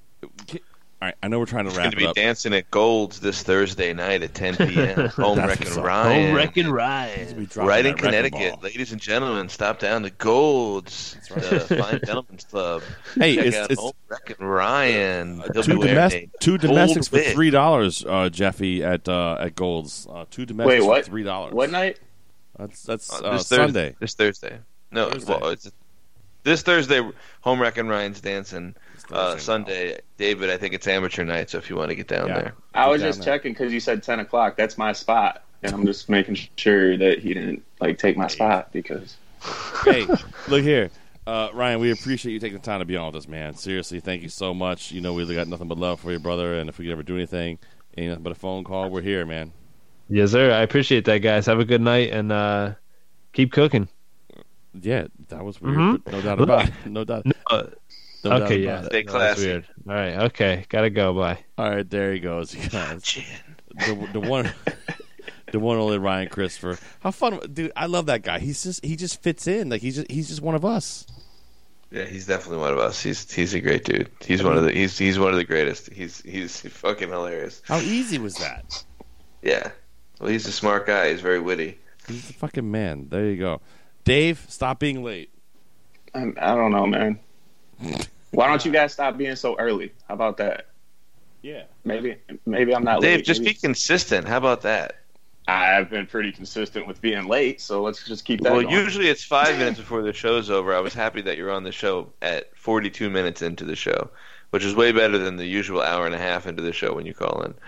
All right, I know we're trying to He's wrap going to it be up. dancing at Gold's this Thursday night at ten p.m. Home That's Wrecking what's up. Ryan. Home Wrecking Ryan. We dropping Right in that wrecking Connecticut. ball. Ladies and gentlemen, stop down to Gold's, the Fine Gentlemen's Club. Hey, Check it's, out it's Home Wrecking Ryan. two, W R A. domestic, two domestics for Gold Wit. three dollars, uh, Jeffy at uh, at Gold's. Uh, two domestics Wait, what? for three dollars. What night? That's that's Uh, uh, this Thursday. Sunday. This Thursday. No, Thursday. well, it's this Thursday. Home Wrecking Ryan's dancing. Uh, Thursday. Sunday, David. I think it's amateur night. So if you want to get down Yeah. there, I was down just there. checking because you said ten o'clock. That's my spot, and I'm just making sure that he didn't like take my spot because. Hey, look here. Uh, Ryan, we appreciate you taking the time to be on with us, man. Seriously, thank you so much. You know, we got nothing but love for you, brother. And if we could ever do anything, ain't nothing but a phone call, we're here, man. Yes, sir. I appreciate that, guys. Have a good night and uh, keep cooking. Yeah, that was weird. Mm-hmm. But no doubt about it. No doubt. No, No doubt okay, about yeah. it. Stay No, that's classy. weird. All right. Okay. Gotta go. Bye. All right, there he goes, you guys. The, the one, the one only Ryan Christopher. How fun, dude! I love that guy. He's just he just fits in. Like he's just he's just one of us. Yeah, he's definitely one of us. He's he's a great dude. He's one of the he's he's one of the greatest. He's he's fucking hilarious. How easy was that? Yeah. Well, he's a smart guy. He's very witty. He's the fucking man. There you go. Dave, stop being late. I, I don't know, man. Why don't you guys stop being so early? How about that? Yeah. Maybe maybe I'm not Dave, late. just Maybe- be consistent. How about that? I've been pretty consistent with being late, so let's just keep that Well, going. usually it's five minutes before the show's over. I was happy that you're on the show at forty-two minutes into the show, which is way better than the usual hour and a half into the show when you call in.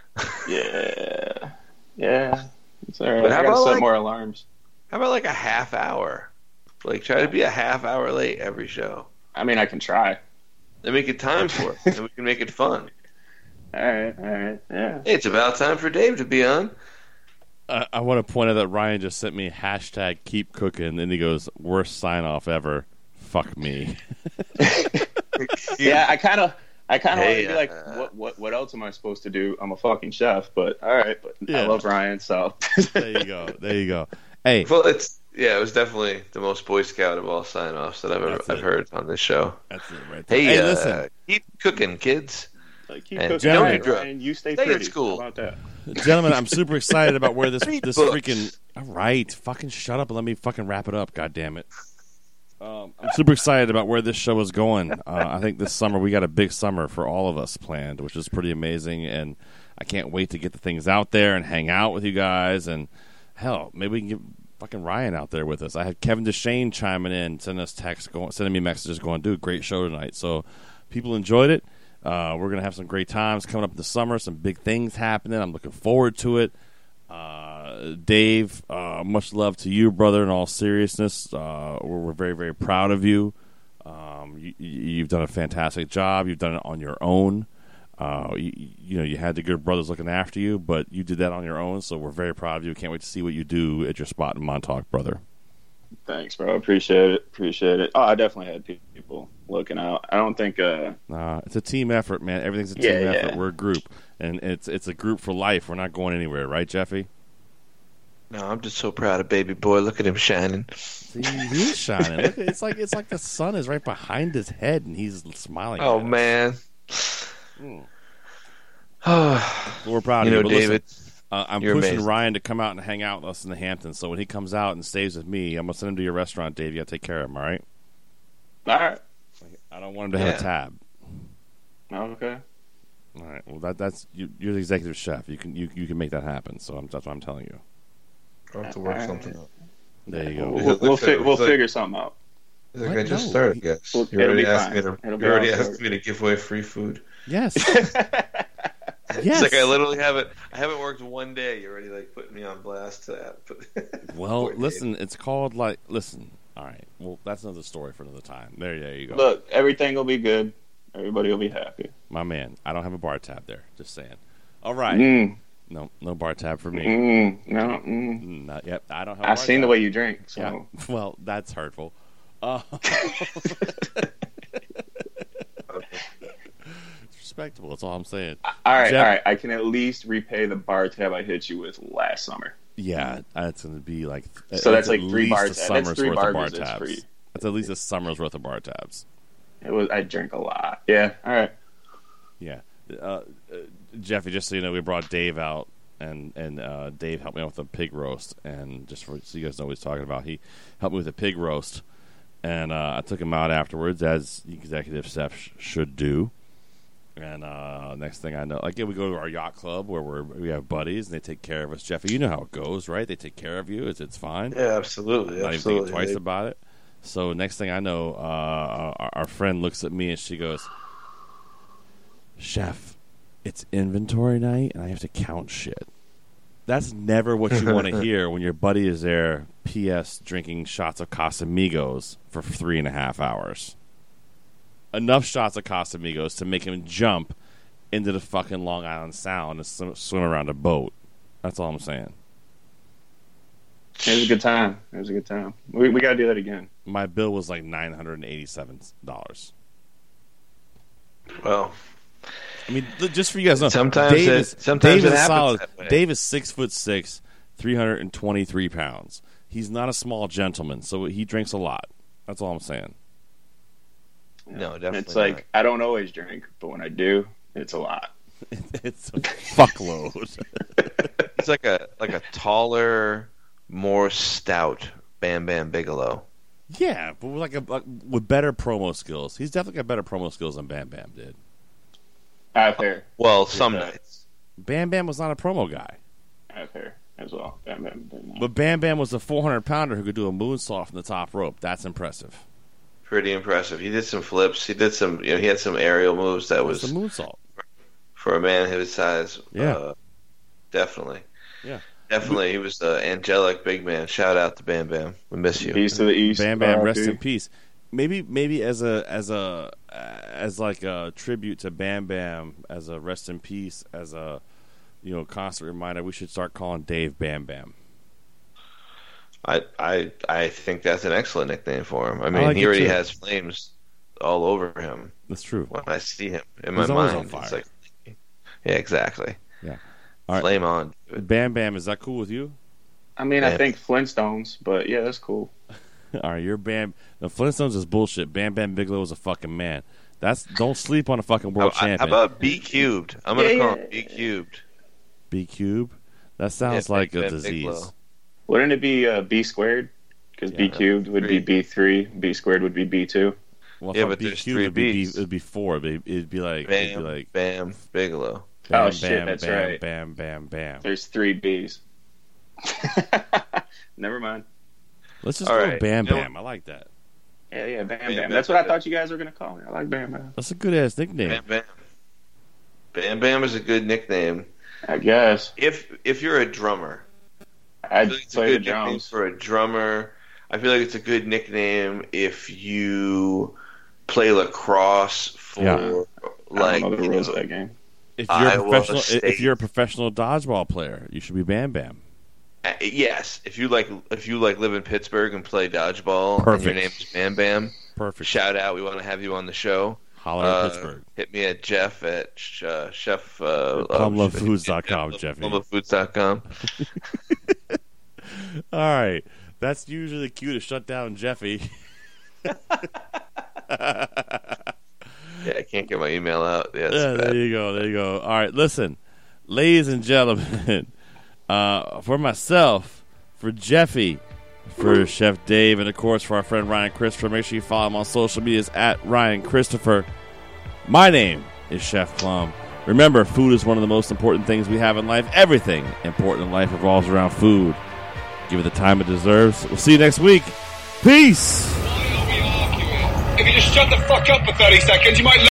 Yeah. Yeah. It's all right. But I how gotta about, set like- more alarms. How about like a half hour? Like try to be a half hour late every show. I mean, I can try. And make it time for it, and we can make it fun. All right, all right, yeah. Hey, it's about time for Dave to be on. Uh, I want to point out that Ryan just sent me hashtag keep cooking, and he goes, worst sign off ever. Fuck me. Yeah, I kind of, I kind of Hey, want to be like, uh, what, what, what else am I supposed to do? I'm a fucking chef, but all right. But Yeah. I love Ryan, so There you go. There you go. Hey, Well, it's yeah, it was definitely the most Boy Scout of all sign-offs that I've ever That's I've it. heard on this show. that's it right there. Hey, Hey, uh, listen, keep cooking, kids. like, keep And cooking. don't All be right, drunk. Ryan, you stay, Stay at pretty. school. How about that? gentlemen, I'm super excited about where this Read this books. freaking. All right, fucking shut up and let me fucking wrap it up. God damn it. Um, I'm super excited about where this show is going. Uh, I think this summer we got a big summer for all of us planned, which is pretty amazing, and I can't wait to get the things out there and hang out with you guys. And hell, maybe we can get fucking Ryan out there with us. I had Kevin Deshane chiming in, sending us texts, going, sending me messages, going, "Dude, great show tonight." So people enjoyed it. Uh, we're gonna have some great times coming up in the summer. Some big things happening. I'm looking forward to it. Uh, Dave, uh, much love to you, brother. In all seriousness, uh, we're, we're very, very proud of you. Um, you. You've done a fantastic job. You've done it on your own. Uh, you, you know, you had the good brothers looking after you, but you did that on your own. So we're very proud of you. Can't wait to see what you do at your spot in Montauk, brother. Thanks, bro. Appreciate it. Appreciate it. Oh, I definitely had people looking out. I don't think. Uh, Uh, it's a team effort, man. Everything's a Yeah, team yeah. effort. We're a group, and it's it's a group for life. We're not going anywhere, right, Jeffy? No, I'm just so proud of baby boy. Look at him shining. See, he is shining. Look, it's like it's like the sun is right behind his head, and he's smiling. Oh at us. man. We're proud You of know, you. But listen, David, uh, I'm you're pushing amazing. Ryan to come out and hang out with us in the Hamptons. So when he comes out and stays with me, I'm gonna send him to your restaurant, Dave. You gotta take care of him, all right? all right. I don't want him to have Yeah. a tab. Okay. All right. Well, that that's you, you're the executive chef. You can you you can make that happen. So I'm, that's what I'm telling you. I'll have to work Alright. something out. There you go. We'll, It we'll, looks fi- like- we'll it's like- figure something out. He's like, What? I just No. started, guys. Well, You it'll already be asked fine. me to. It'll be You already all asked good. me to give away free food. Yes. It's yes. like I literally haven't. I haven't worked one day. You're already like putting me on blast to that. Well, Poor Dave. listen. It's called like listen. All right. Well, that's another story for another time. There, there you go. Look, everything will be good. Everybody will be happy. My man, I don't have a bar tab there. Just saying. All right. Mm, No, no bar tab for me. mm, no, mm. Mm, Not yet. I don't have. a I've bar seen tab. the way you drink. So. Yeah. Well, that's hurtful. Uh, it's respectable. That's all I'm saying. All right, Jeff- all right. I can at least repay the bar tab I hit you with last summer. Yeah, that's going to be like. So that's like at three least bar a tabs. That's summer's three worth bar of bar visits tabs. for you. That's at least a summer's worth of bar tabs. It was. I drink a lot. Yeah. All right. Yeah, uh, uh, Jeffy. Just so you know, we brought Dave out, and and uh, Dave helped me out with a pig roast. And just for, so you guys know what he's talking about, he helped me with a pig roast, and uh, I took him out afterwards, as the executive chef sh- should do. And uh, next thing I know, like yeah, we go to our yacht club where we're, we have buddies, and they take care of us. Jeffy, you know how it goes, right? They take care of you. It's it's fine. Yeah, absolutely, Not even absolutely. thinking twice They- about it. So next thing I know, uh, our, our friend looks at me and she goes, "Chef, it's inventory night and I have to count shit." That's never what you want to hear when your buddy is there, P S drinking shots of Casamigos for three and a half hours. Enough shots of Casamigos to make him jump into the fucking Long Island Sound and swim, swim around a boat. That's all I'm saying. It was a good time. It was a good time. We we got to do that again. My bill was like nine hundred eighty-seven dollars. Well, I mean, just for you guys to know, sometimes Dave it, is, sometimes Dave it is happens solid. that way. Dave is six foot six, three hundred twenty-three pounds. He's not a small gentleman, so he drinks a lot. That's all I'm saying. No, definitely. It's like not. I don't always drink, but when I do, it's a lot. It's a fuckload. He's like a like a taller, more stout Bam Bam Bigelow. Yeah, but with like a like, with better promo skills. He's definitely got better promo skills than Bam Bam did. Out there. Well, some uh, nights. Bam Bam was not a promo guy. Out there as well. Bam, bam, bam, bam. But Bam Bam was a four hundred pounder who could do a moonsault from the top rope. That's impressive. Pretty impressive. He did some flips. He did some. You know, he had some aerial moves that was It's a moonsault. for a man his size. Yeah. Uh, definitely. Yeah. Definitely, he was the angelic big man. Shout out to Bam Bam. We miss you. Peace to the East. Bam Bam, R I P. rest in peace. Maybe, maybe as a as a as like a tribute to Bam Bam, as a rest in peace, as a you know constant reminder, we should start calling Dave Bam Bam. I I I think that's an excellent nickname for him. I mean, I like he it already too. has flames all over him. That's true. When I see him in He's my always mind, on it's fire. like, yeah, exactly. Yeah. All right. Flame on. Bam Bam, is that cool with you? I mean, I Yeah. think Flintstones, but yeah, that's cool. All right, you're Bam. The Flintstones is bullshit. Bam Bam Bigelow is a fucking man. That's don't sleep on a fucking world How, how champion. about B cubed? I'm gonna Yeah, call yeah. him B cubed. B Cube? That sounds Yeah, like Bam a Bam disease. Bigelow. Wouldn't it be uh, B squared? Because B Yeah. cubed would be B three, B squared would be B two. Well, Yeah, if but B there's Cube, three it'd be, B- Bs. it'd be four. It'd be, it'd be like it'd be Bam like Bam Bigelow. bam, Oh, shit, bam, that's bam, right. bam, bam, bam. There's three B's. Never mind. Let's just All go right. Bam You know- Bam. I like that. Yeah, yeah, Bam Bam Bam. Bam. That's what I thought you guys were gonna call me. I like Bam Bam. That's a good ass nickname. Bam Bam. Bam Bam is a good nickname. I guess. If if you're a drummer, I I'd feel like it's a play the good nickname drums. for a drummer. I feel like it's a good nickname if you play lacrosse for Yeah. like I don't know the you rules know, of that game. If you're a Iowa professional, State. if you're a professional dodgeball player, you should be Bam Bam. uh, yes, if you like if you like live in Pittsburgh and play dodgeball and Perfect. your name is Bam Bam, Perfect. shout out. We want to have you on the show. Holler Uh, at Pittsburgh. Hit me at Jeff at sh- uh, Chef uh, plum love uh, foods dot com, Jeffy. plum love foods dot com. All right, that's usually the cue to shut down Jeffy. Yeah, I can't get my email out. Yeah, that's Yeah, bad. there you go. There you go. All right, listen, ladies and gentlemen, uh, for myself, for Jeffy, for Chef Dave, and of course for our friend Ryan Christopher. Make sure you follow him on social medias at Ryan Christopher. My name is Chef Plum. Remember, food is one of the most important things we have in life. Everything important in life revolves around food. Give it the time it deserves. We'll see you next week. Peace. If you just shut the fuck up for thirty seconds, you might